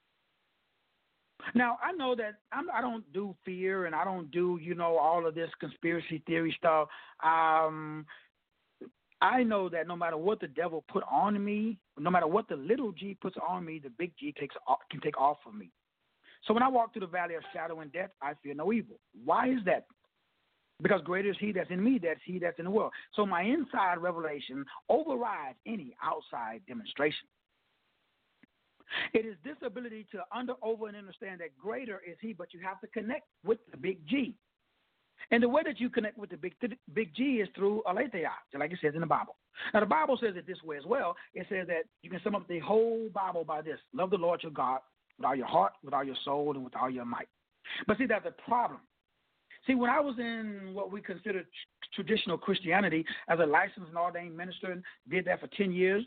Now, I know that I'm, I don't do fear and I don't do, you know, all of this conspiracy theory stuff. Um, I know that no matter what the devil put on me, no matter what the little G puts on me, the big G takes can take off of me. So when I walk through the valley of shadow and death, I fear no evil. Why is that? Because greater is he that's in me, that's he that's in the world. So my inside revelation overrides any outside demonstration. It is this ability to under, over, and understand that greater is he, but you have to connect with the big G. And the way that you connect with the big big G is through aletheia, like it says in the Bible. Now, the Bible says it this way as well. It says that you can sum up the whole Bible by this: love the Lord your God with all your heart, with all your soul, and with all your might. But see, that's a problem. See, when I was in what we consider traditional Christianity as a licensed and ordained minister and did that for ten years,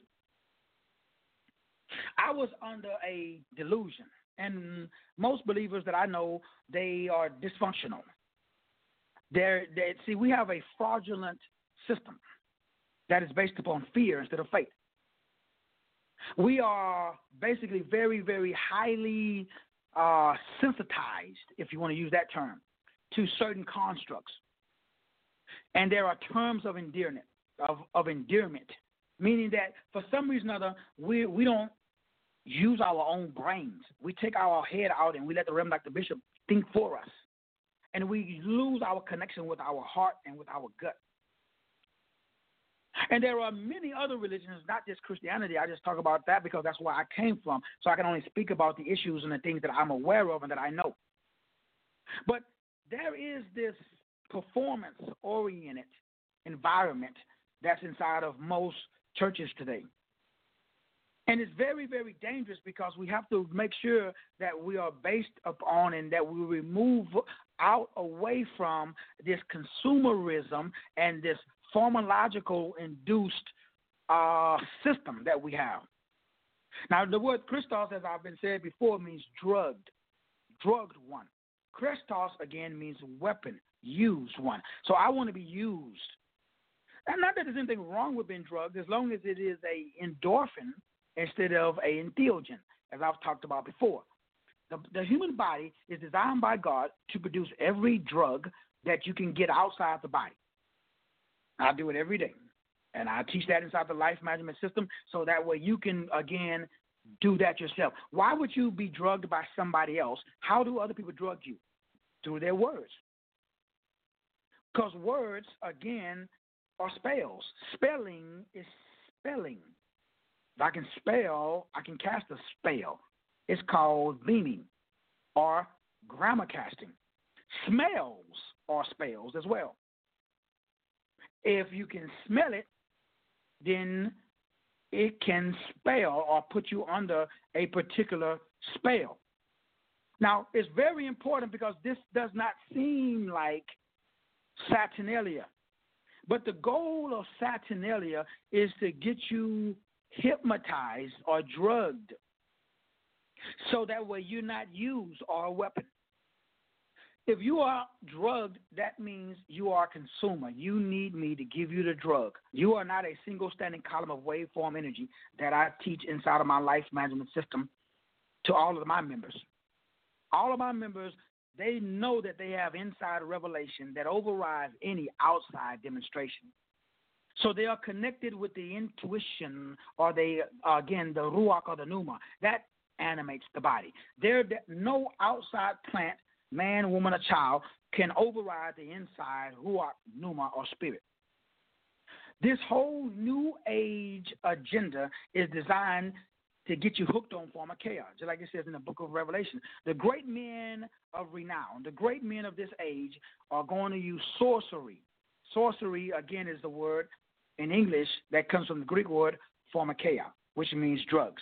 I was under a delusion. And most believers that I know, they are dysfunctional. They're, they see, we have a fraudulent system that is based upon fear instead of faith. We are basically very, very highly uh, sensitized, if you want to use that term, to certain constructs. And there are terms of endearment, of, of endearment, meaning that for some reason or other, we, we don't use our own brains. We take our head out and we let the Reverend Doctor Bishop think for us. And we lose our connection with our heart and with our gut. And there are many other religions, not just Christianity. I just talk about that because that's where I came from. So I can only speak about the issues and the things that I'm aware of and that I know. But there is this performance-oriented environment that's inside of most churches today. And it's very, very dangerous because we have to make sure that we are based upon and that we remove out away from this consumerism and this pharmacological induced uh, system that we have. Now, the word Christos, as I've been said before, means drugged, drugged one. Christos, again, means weapon, used one. So I want to be used. And not that there's anything wrong with being drugged, as long as it is a endorphin instead of a entheogen, as I've talked about before. The, the human body is designed by God to produce every drug that you can get outside the body. I do it every day, and I teach that inside the life management system so that way you can, again, do that yourself. Why would you be drugged by somebody else? How do other people drug you? Through their words. Because words, again, are spells. Spelling is spelling. If I can spell, I can cast a spell. It's called beaming or grammar casting. Smells are spells as well. If you can smell it, then it can spell or put you under a particular spell. Now, it's very important because this does not seem like Saturnalia. But the goal of Saturnalia is to get you hypnotized or drugged so that way you're not used or a weapon. If you are drugged, that means you are a consumer. You need me to give you the drug. You are not a single standing column of waveform energy that I teach inside of my life management system to all of my members. All of my members, they know that they have inside revelation that overrides any outside demonstration. So they are connected with the intuition or they, uh, again, the ruach or the pneuma. That animates the body. There, no outside plant, man, woman, or child can override the inside ruach, pneuma, or spirit. This whole new age agenda is designed to get you hooked on pharmakeia, just like it says in the book of Revelation. The great men of renown, the great men of this age are going to use sorcery. Sorcery, again, is the word in English that comes from the Greek word pharmakeia, which means drugs.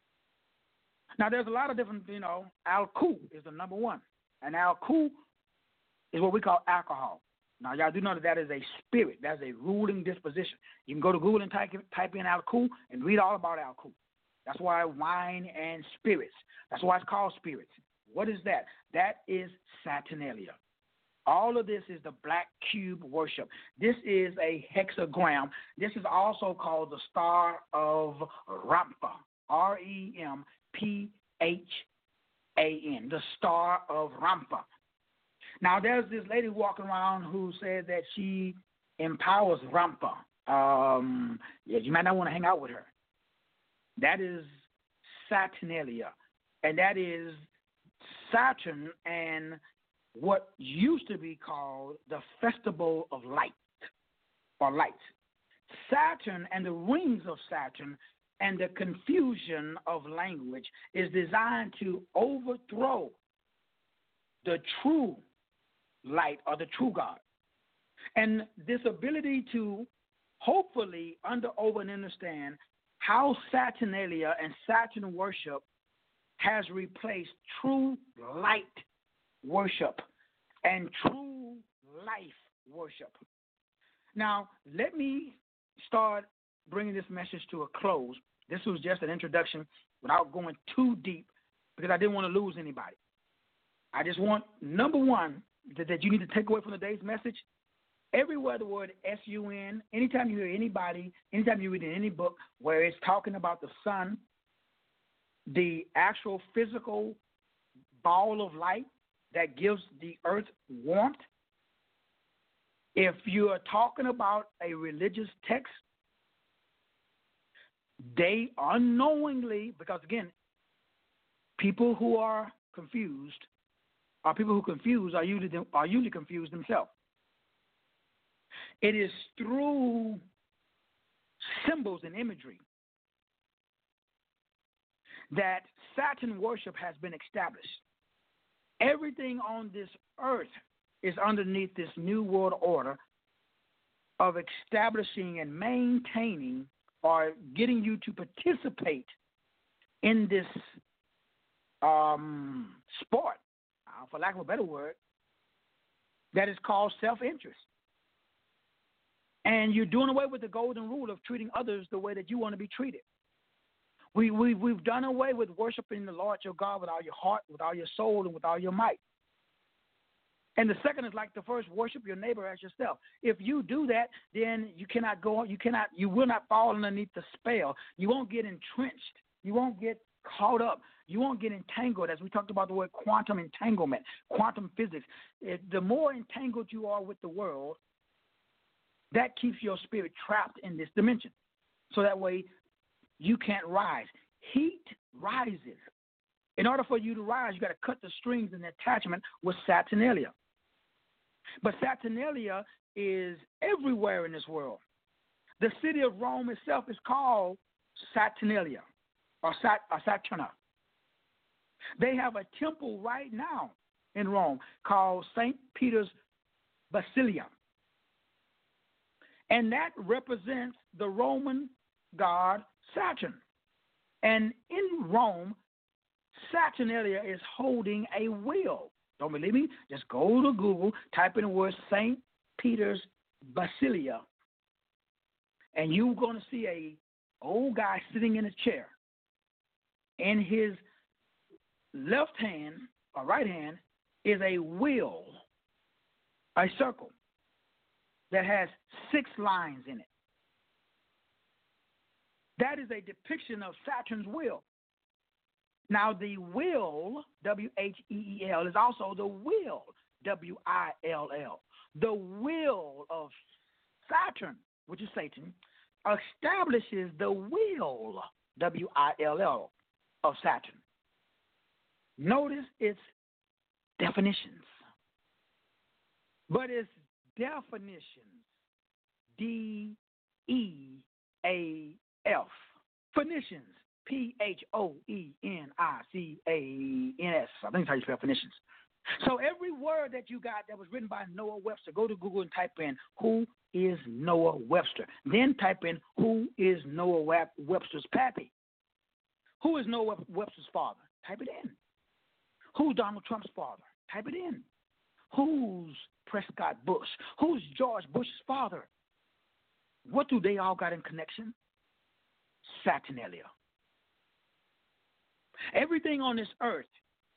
Now, there's a lot of different, you know, alcohol is the number one. And alcohol is what we call alcohol. Now, y'all do know that that is a spirit. That's a ruling disposition. You can go to Google and type, type in alcohol and read all about alcohol. That's why wine and spirits. That's why it's called spirits. What is that? That is Saturnalia. All of this is the black cube worship. This is a hexagram. This is also called the Star of Rampa, R E M P H A N, the Star of Rampa. Now, there's this lady walking around who said that she empowers Rampa. Um, yeah, you might not want to hang out with her. That is Saturnalia, and that is Saturn and what used to be called the Festival of Light or Light. Saturn and the rings of Saturn and the confusion of language is designed to overthrow the true light or the true God. And this ability to hopefully under, over, and understand how Saturnalia and Saturn worship has replaced true light worship and true life worship. Now, let me start bringing this message to a close. This was just an introduction without going too deep because I didn't want to lose anybody. I just want, number one, that, that you need to take away from today's message. Everywhere the word S U N, anytime you hear anybody, anytime you read in any book where it's talking about the sun, the actual physical ball of light that gives the earth warmth, if you are talking about a religious text, they unknowingly, because again, people who are confused, or people who confuse are usually, are usually confused themselves. It is through symbols and imagery that Saturn worship has been established. Everything on this earth is underneath this new world order of establishing and maintaining or getting you to participate in this um, sport, uh, for lack of a better word, that is called self-interest. And you're doing away with the golden rule of treating others the way that you want to be treated. We, we, we've done away with worshiping the Lord your God with all your heart, with all your soul, and with all your might. And the second is like the first, worship your neighbor as yourself. If you do that, then you cannot go on, you cannot, you will not fall underneath the spell. You won't get entrenched. You won't get caught up. You won't get entangled, as we talked about the word quantum entanglement, quantum physics. If the more entangled you are with the world, that keeps your spirit trapped in this dimension. So that way you can't rise. Heat rises. In order for you to rise, you got to cut the strings and the attachment with Saturnalia. But Saturnalia is everywhere in this world. The city of Rome itself is called Saturnalia or, Sat- or Saturna. They have a temple right now in Rome called Saint Peter's Basilica. And that represents the Roman god Saturn. And in Rome, Saturnalia is holding a wheel. Don't believe me? Just go to Google, type in the word Saint Peter's Basilica, and you're going to see a old guy sitting in a chair. In his left hand or right hand is a wheel, a circle, that has six lines in it. That is a depiction of Saturn's wheel. Now, the will, W H E E L, is also the will, W I L L. The will of Saturn, which is Satan, establishes the will, W I L L, of Saturn. Notice its definitions. But its definitions, D E A F, Phoenicians, P H O E N I C A N S. I think that's how you spell Phoenicians. So every word that you got that was written by Noah Webster, go to Google and type in, who is Noah Webster? Then type in, who is Noah Webster's pappy? Who is Noah Webster's father? Type it in. Who's Donald Trump's father? Type it in. Who's Prescott Bush? Who's George Bush's father? What do they all got in connection? Saturnalia. Everything on this earth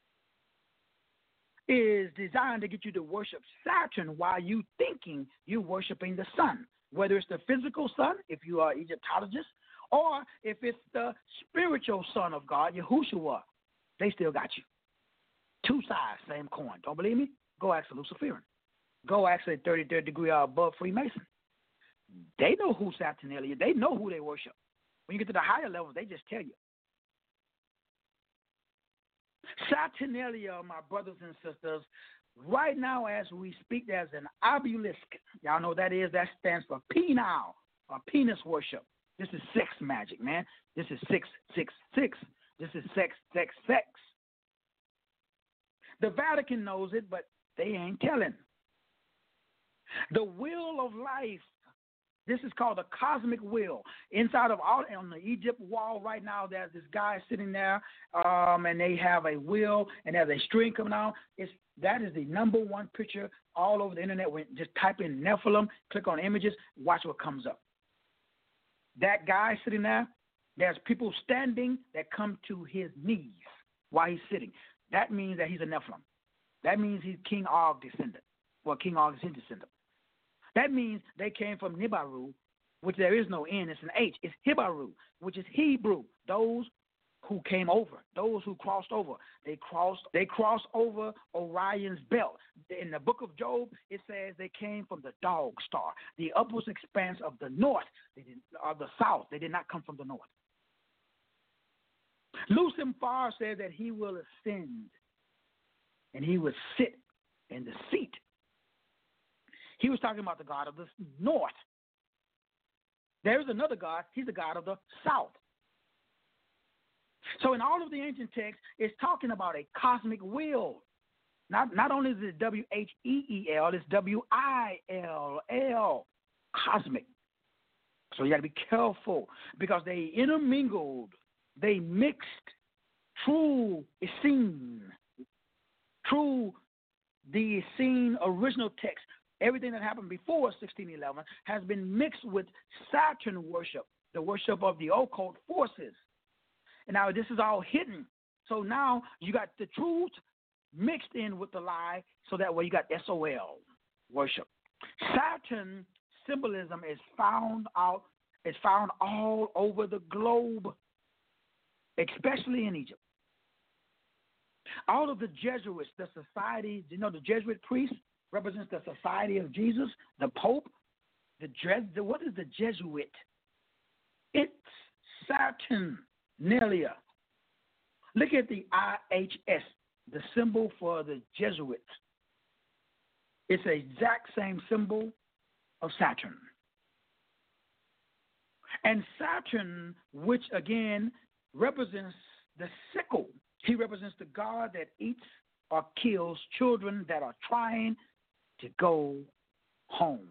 is designed to get you to worship Saturn while you thinking you're worshiping the sun, whether it's the physical sun, if you are Egyptologist, or if it's the spiritual son of God, Yahushua. They still got you. Two sides, same coin. Don't believe me? Go ask a Luciferian. Go ask a thirty-third degree or above Freemason. They know who Saturnalia is. They know who they worship. When you get to the higher levels, they just tell you. Saturnalia, my brothers and sisters, right now as we speak, there's an obelisk. Y'all know what that is? That stands for penile, or penis worship. This is sex magic, man. This is six, six, six. This is sex, sex, sex. The Vatican knows it, but they ain't telling. The wheel of life. This is called the cosmic wheel. Inside of all on the Egypt wall right now, there's this guy sitting there, um, and they have a wheel and there's a string coming out. It's that is the number one picture all over the internet. When just type in Nephilim, click on images, watch what comes up. That guy sitting there, there's people standing that come to his knees while he's sitting. That means that he's a Nephilim. That means he's King Og descendant, or King Og is his descendant. That means they came from Nibiru, which there is no N, it's an H. It's Hibaru, which is Hebrew. Those who came over, those who crossed over. They crossed They crossed over Orion's belt. In the book of Job, it says they came from the dog star, the upwards expanse of the north, they did, or the south. They did not come from the north. Lucien Farr said that he will ascend, and he would sit in the seat. He was talking about the God of the north. There is another God. He's the God of the south. So in all of the ancient texts, it's talking about a cosmic will. Not, not only is it W H E E L, it's W I L L, cosmic. So you got to be careful because they intermingled, they mixed true Essene, true the Essene original text. Everything that happened before sixteen eleven has been mixed with Saturn worship, the worship of the occult forces. And now this is all hidden. So now you got the truth mixed in with the lie, so that way you got S O L worship. Saturn symbolism is found out, is found all over the globe, especially in Egypt. All of the Jesuits, the society, you know, the Jesuit priests, represents the Society of Jesus, the Pope, the, the what is the Jesuit? It's Saturnalia. Look at the I H S, the symbol for the Jesuits. It's the exact same symbol of Saturn. And Saturn, which again represents the sickle, he represents the God that eats or kills children that are trying to go home.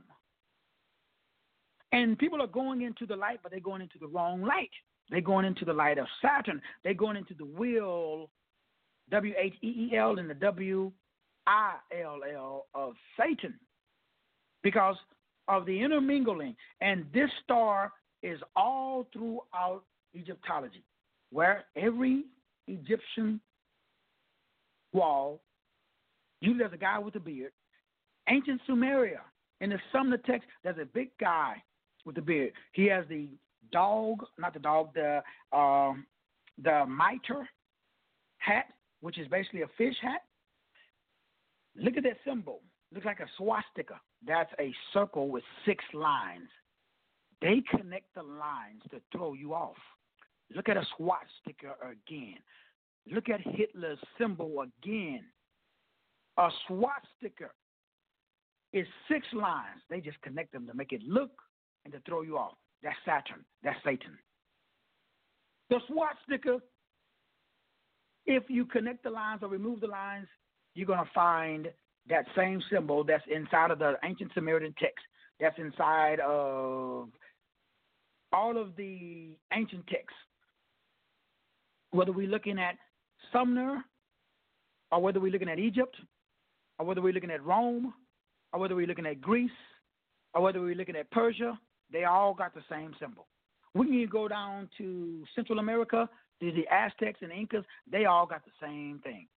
And people are going into the light, but they're going into the wrong light. They're going into the light of Saturn. They're going into the wheel, W H E E L, and the W I L L of Satan because of the intermingling. And this star is all throughout Egyptology, where every Egyptian wall, usually there's a guy with a beard. Ancient Sumeria, in the Sumner text, there's a big guy with a beard. He has the dog, not the dog, the um, the mitre hat, which is basically a fish hat. Look at that symbol. Looks like a swastika. That's a circle with six lines. They connect the lines to throw you off. Look at a swastika again. Look at Hitler's symbol again. A swastika is six lines. They just connect them to make it look and to throw you off. That's Saturn. That's Satan. The swastika, if you connect the lines or remove the lines, you're going to find that same symbol that's inside of the ancient Sumerian text. That's inside of all of the ancient texts. Whether we're looking at Sumner, or whether we're looking at Egypt, or whether we're looking at Rome, or whether we're looking at Greece, or whether we're looking at Persia, they all got the same symbol. When you go down to Central America, the Aztecs and Incas, they all got the same thing.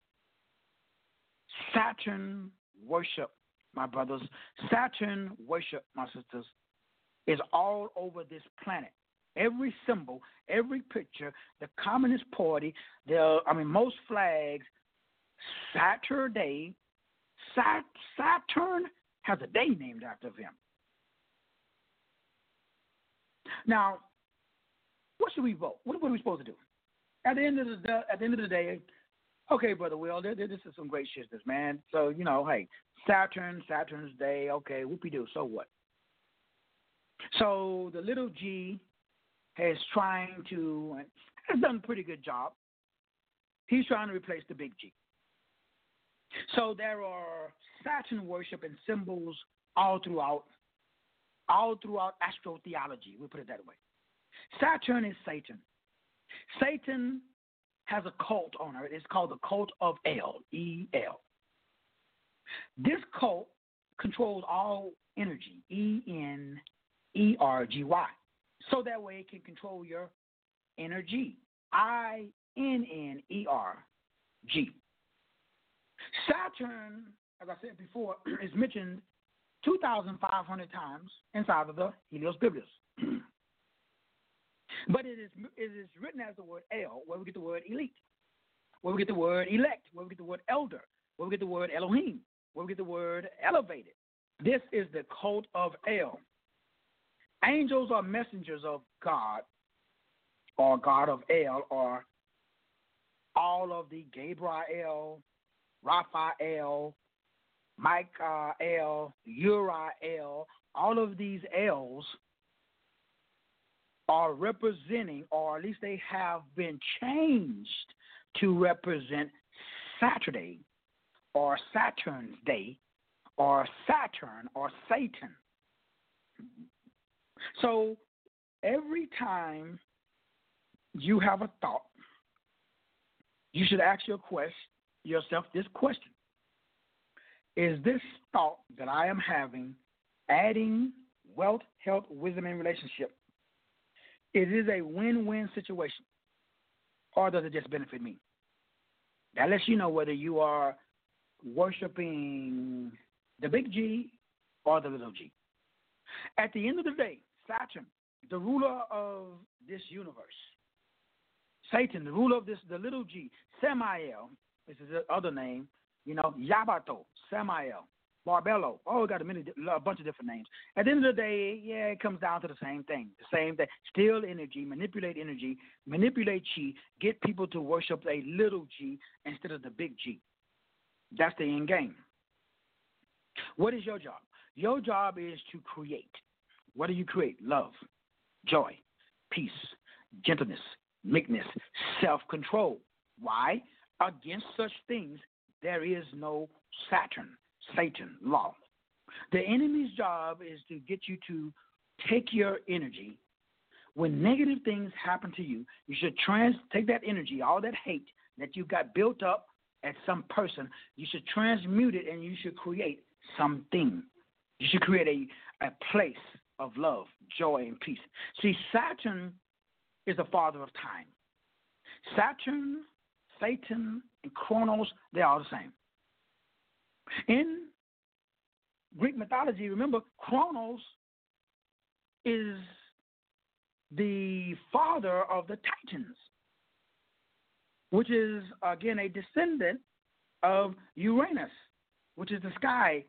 Saturn worship, my brothers, Saturn worship, my sisters, is all over this planet. Every symbol, every picture, the Communist Party, the I mean, most flags, Saturday, Sat, Saturn has a day named after him. Now, what should we vote? What, what are we supposed to do? At the end of the at the end of the day, okay, Brother Will, this, this is some great shit, this man. So you know, hey, Saturn, Saturn's day, okay, whoopie doo. So what? So the little G is trying to has done a pretty good job. He's trying to replace the big G. So there are Saturn worship and symbols all throughout, all throughout astrotheology. We put it that way. Saturn is Satan. Satan has a cult on her. It's called the Cult of El, E L. This cult controls all energy, E N E R G Y. So that way it can control your energy, I N N E R G. Saturn, as I said before, is mentioned two thousand five hundred times inside of the Helios Biblius. But it is it is written as the word El, where we get the word elite, where we get the word elect, where we get the word elder, where we get the word Elohim, where we get the word elevated. This is the cult of El. Angels are messengers of God, or God of El, or all of the Gabriel, Raphael, Michael, Uriel, all of these L's are representing, or at least they have been changed to represent Saturday, or Saturn's day, or Saturn, or Satan. So every time you have a thought, you should ask your quest, yourself this question. Is this thought that I am having adding wealth, health, wisdom, and relationship? Is it a win-win situation, or does it just benefit me? That lets you know whether you are worshiping the big G or the little g. At the end of the day, Saturn, the ruler of this universe, Satan, the ruler of this, the little g, Samael, this is the other name, you know, Yabato, Samael, Barbello. Oh, we got a, many, a bunch of different names. At the end of the day, yeah, it comes down to the same thing. The same thing. Steal energy, manipulate energy, manipulate chi, get people to worship a little g instead of the big G. That's the end game. What is your job? Your job is to create. What do you create? Love, joy, peace, gentleness, meekness, self-control. Why? Against such things, there is no Saturn, Satan law. The enemy's job is to get you to take your energy. When negative things happen to you, you should trans take that energy, all that hate that you got built up at some person, you should transmute it and you should create something. You should create a, a place of love, joy, and peace. See, Saturn is the father of time. Saturn, Satan, and Chronos, they're all the same. In Greek mythology, remember, Chronos is the father of the Titans, which is, again, a descendant of Uranus, which is the sky,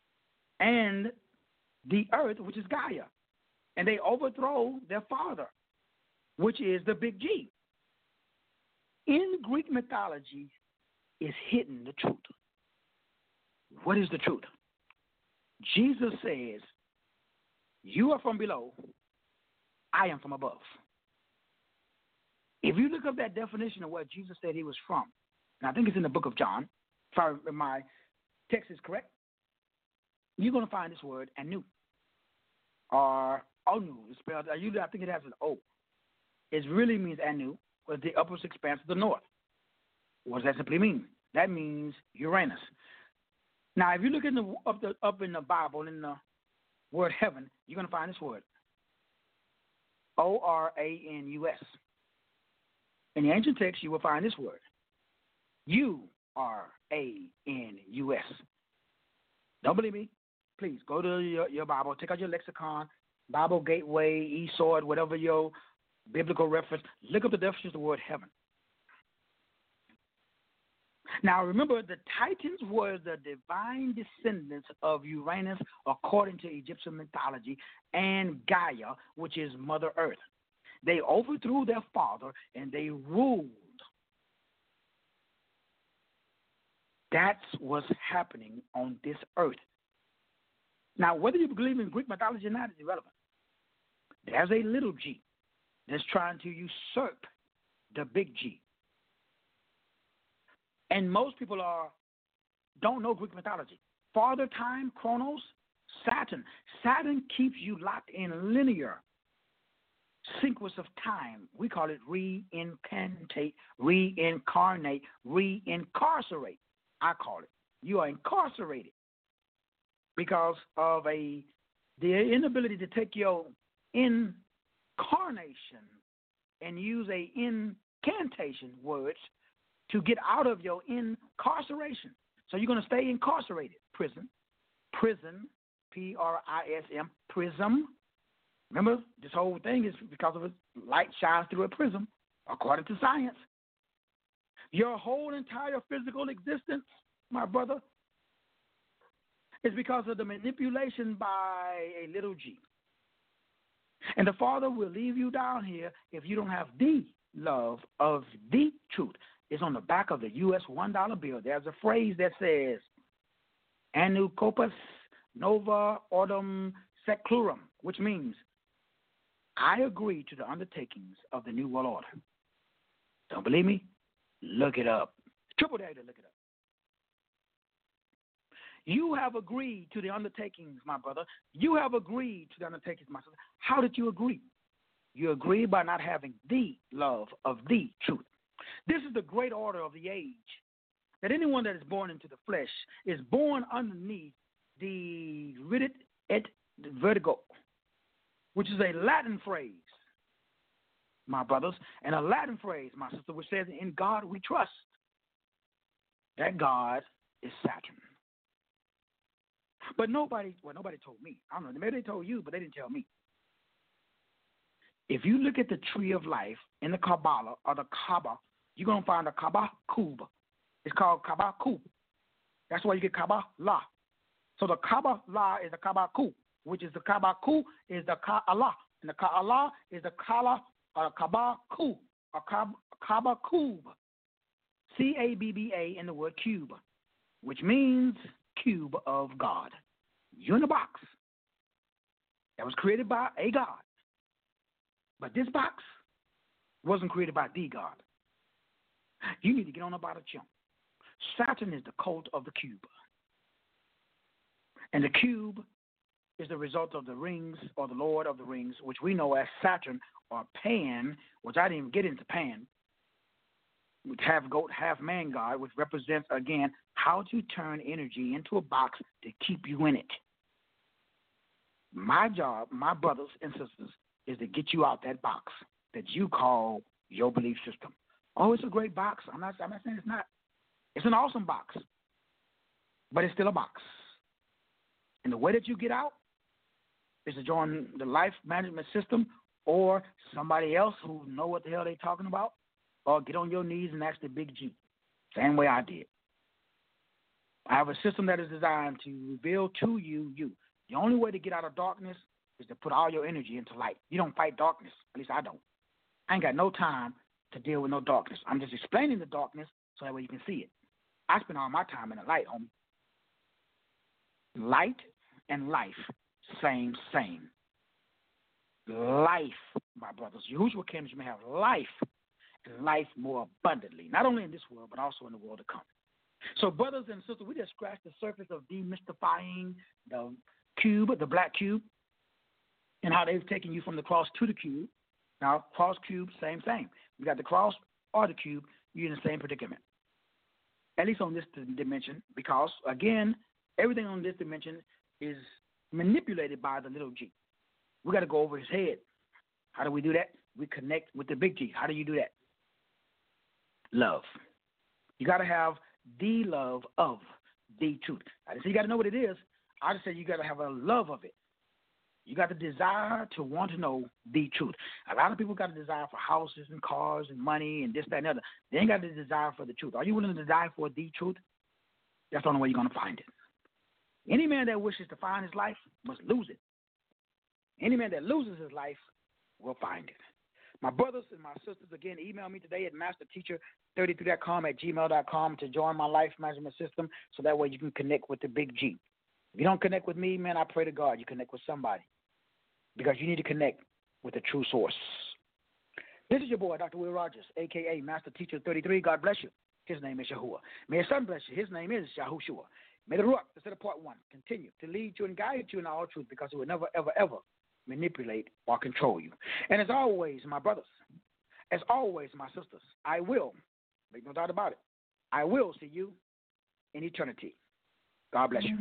and the earth, which is Gaia. And they overthrow their father, which is the big G. In Greek mythology is hidden the truth. What is the truth? Jesus says, you are from below, I am from above. If you look up that definition of what Jesus said he was from, and I think it's in the book of John, if, I, if my text is correct, you're going to find this word, anu, or onu. It's spelled, I think it has an O. It really means anu, was the uppermost expanse of the north. What does that simply mean? That means Uranus. Now, if you look in the, up, the, up in the Bible, in the word heaven, you're going to find this word, O R A N U S. In the ancient text, you will find this word, U R A N U S. Don't believe me? Please go to your, your Bible, take out your lexicon, Bible Gateway, eSword, whatever your biblical reference. Look up the definition of the word heaven. Now, remember, the Titans were the divine descendants of Uranus according to Egyptian mythology and Gaia, which is Mother Earth. They overthrew their father and they ruled. That's what's happening on this earth. Now, whether you believe in Greek mythology or not is irrelevant. There's a little g that's trying to usurp the big G. And most people are don't know Greek mythology. Father Time, Chronos, Saturn. Saturn keeps you locked in linear sequence of time. We call it reincantate, reincarnate, reincarcerate. I call it. You are incarcerated because of a the inability to take your incarnation and use a incantation words to get out of your incarceration. So you're going to stay incarcerated. Prison. Prison. P R I S M. Prism. Remember, this whole thing is because of a light shines through a prism, according to science. Your whole entire physical existence, my brother, is because of the manipulation by a little g. And the Father will leave you down here if you don't have the love of the truth. It's on the back of the U S one dollar bill. There's a phrase that says, Annu Corpus Nova Ordum Seclorum, which means, I agree to the undertakings of the New World Order. Don't believe me? Look it up. Triple dare to look it up. You have agreed to the undertakings, my brother. You have agreed to the undertakings, my sister. How did you agree? You agreed by not having the love of the truth. This is the great order of the age, that anyone that is born into the flesh is born underneath the ridit et vertigo, which is a Latin phrase, my brothers, and a Latin phrase, my sister, which says, in God we trust. That God is Saturn. But nobody, well, nobody told me. I don't know, maybe they told you, but they didn't tell me. If you look at the tree of life in the Kabbalah or the Kaaba, you're going to find a Kaaba Kub. It's called Kaaba Kub. That's why you get Kabbalah. So the Kabbalah is the Kaaba Kub, which is the Kaaba Kub is the Ka'Allah. And the Ka'Allah is the Kala or Kaaba Kub or Kaaba Kub. C A B B A in the word cube, which means cube of God. You're in a box that was created by a God. But this box wasn't created by the God. You need to get on about a jump. Saturn is the cult of the cube. And the cube is the result of the rings or the Lord of the Rings, which we know as Saturn or Pan, which I didn't even get into Pan, which half goat, half man God, which represents, again, how to turn energy into a box to keep you in it. My job, my brothers and sisters, is to get you out that box that you call your belief system. Oh, it's a great box. I'm not, I'm not saying it's not. It's an awesome box, but it's still a box. And the way that you get out is to join the life management system or somebody else who know what the hell they're talking about, or get on your knees and ask the big G. Same way I did. I have a system that is designed to reveal to you you. The only way to get out of darkness is to put all your energy into light. You don't fight darkness. At least I don't. I ain't got no time to deal with no darkness. I'm just explaining the darkness so that way you can see it. I spend all my time in the light, homie. Light and life, same, same. Life, my brothers. Yahushua came that you may have life, and life more abundantly, not only in this world, but also in the world to come. So, brothers and sisters, we just scratched the surface of demystifying the cube, the black cube, and how they've taken you from the cross to the cube. Now, cross, cube, same thing. We got the cross or the cube, you're in the same predicament, at least on this dimension, because, again, everything on this dimension is manipulated by the little g. We got to go over his head. How do we do that? We connect with the big G. How do you do that? Love. You got to have the love of the truth. I didn't say you got to know what it is. I just said you got to have a love of it. You got the desire to want to know the truth. A lot of people got a desire for houses and cars and money and this, that, and other. They ain't got the desire for the truth. Are you willing to die for the truth? That's the only way you're going to find it. Any man that wishes to find his life must lose it. Any man that loses his life will find it. My brothers and my sisters, again, email me today at master teacher thirty-three dot com at gmail dot com to join my life management system so that way you can connect with the big G. If you don't connect with me, man, I pray to God you connect with somebody because you need to connect with the true source. This is your boy, Doctor Will Rogers, a k a. Master Teacher thirty-three. God bless you. His name is Yahuwah. May his son bless you. His name is Yahushua. May the Ruach, instead of part one, continue to lead you and guide you in all truth because it will never, ever, ever manipulate or control you. And as always, my brothers, as always, my sisters, I will, make no doubt about it, I will see you in eternity. God bless you.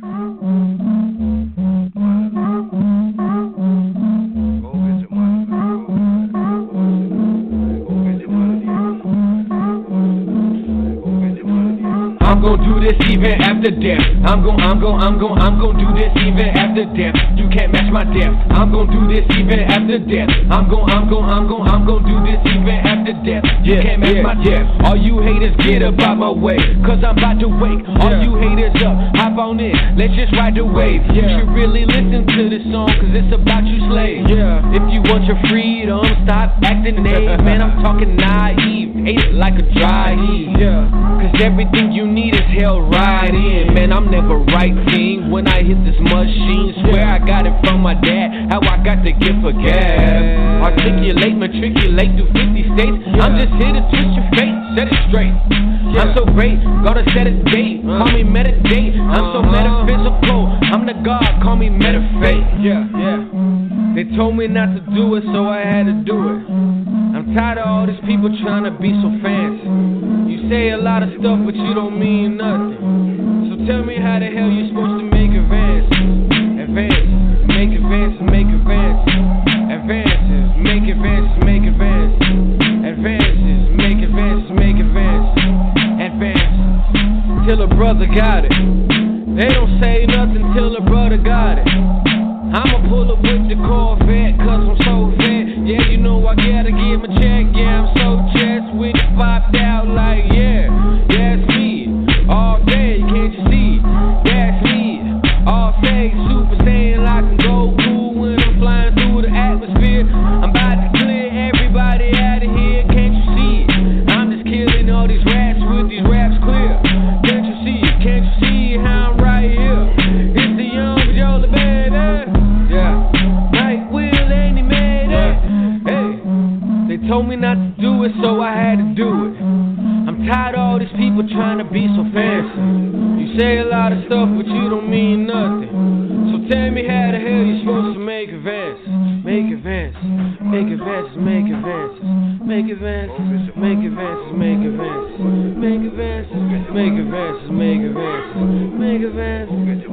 I'm gon' do this even after death. I'm gon', I'm gon', I'm gon', I'm gon' do this even after death. You can't match my death. I'm gon' do this even after death. I'm gon', I'm gon', I'm gon', I'm gon' do this even after death. You yeah, can't match yeah, my death. Yeah. All you haters get up out my way, cause I'm about to wake. All yeah. you haters up, hop on in. Let's just ride the wave. Yeah. You should really listen to this song, cause it's about you slave. Yeah. If you want your freedom, stop acting naive. Man, I'm talking naive. Hate it like a dry heat. Yeah. Cause everything you need is held right in. Man, I'm never right king when I hit this machine. Swear I got it from my dad, how I got the gift for gab. Articulate, matriculate through fifty states. I'm just here to twist your fate, set it straight. I'm so great, gotta set a date. Call me meditate, I'm so metaphysical. I'm the God, call me metafate. Yeah, yeah. They told me not to do it, so I had to do it. I'm tired of all these people trying to be so fancy. You say a lot of stuff, but you don't mean nothing. So tell me how the hell you supposed to make advances. Advances, make advances, make advances. Advances, make advances, make advances. Advances, make advances, make advances. Advances, till a brother got it. They don't say nothing till a brother got it. I'ma pull up with the Corvette, cause I'm so fat. Yeah, you know I gotta give my check. Yeah, I'm so chest with it popped out like, yeah, yeah, it's me. All day, can't you see? Yeah, it's me. All day, Super Saiyan like I can go cool when I'm flying through the atmosphere. I'm about to clear everybody out of here, can't you see it? I'm just killing all these raps with these raps clear. Can't you see it? Can't you see how I'm right here? It's the young Viola, baby. Yeah, Mike Will, ain't he made it? Hey, they told me not to do it, so I had to do it. I'm tired of all these people trying to be so fancy. You say a lot of stuff, but you don't mean nothing. So tell me how the hell you supposed to make advances. Make advances, make advances, make advances. Make advances, make advances, make advances. Make advances, make advances, make advances. Make advances.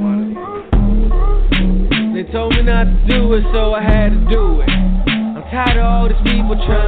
They told me not to do it, so I had to do it. I'm tired of all these people trying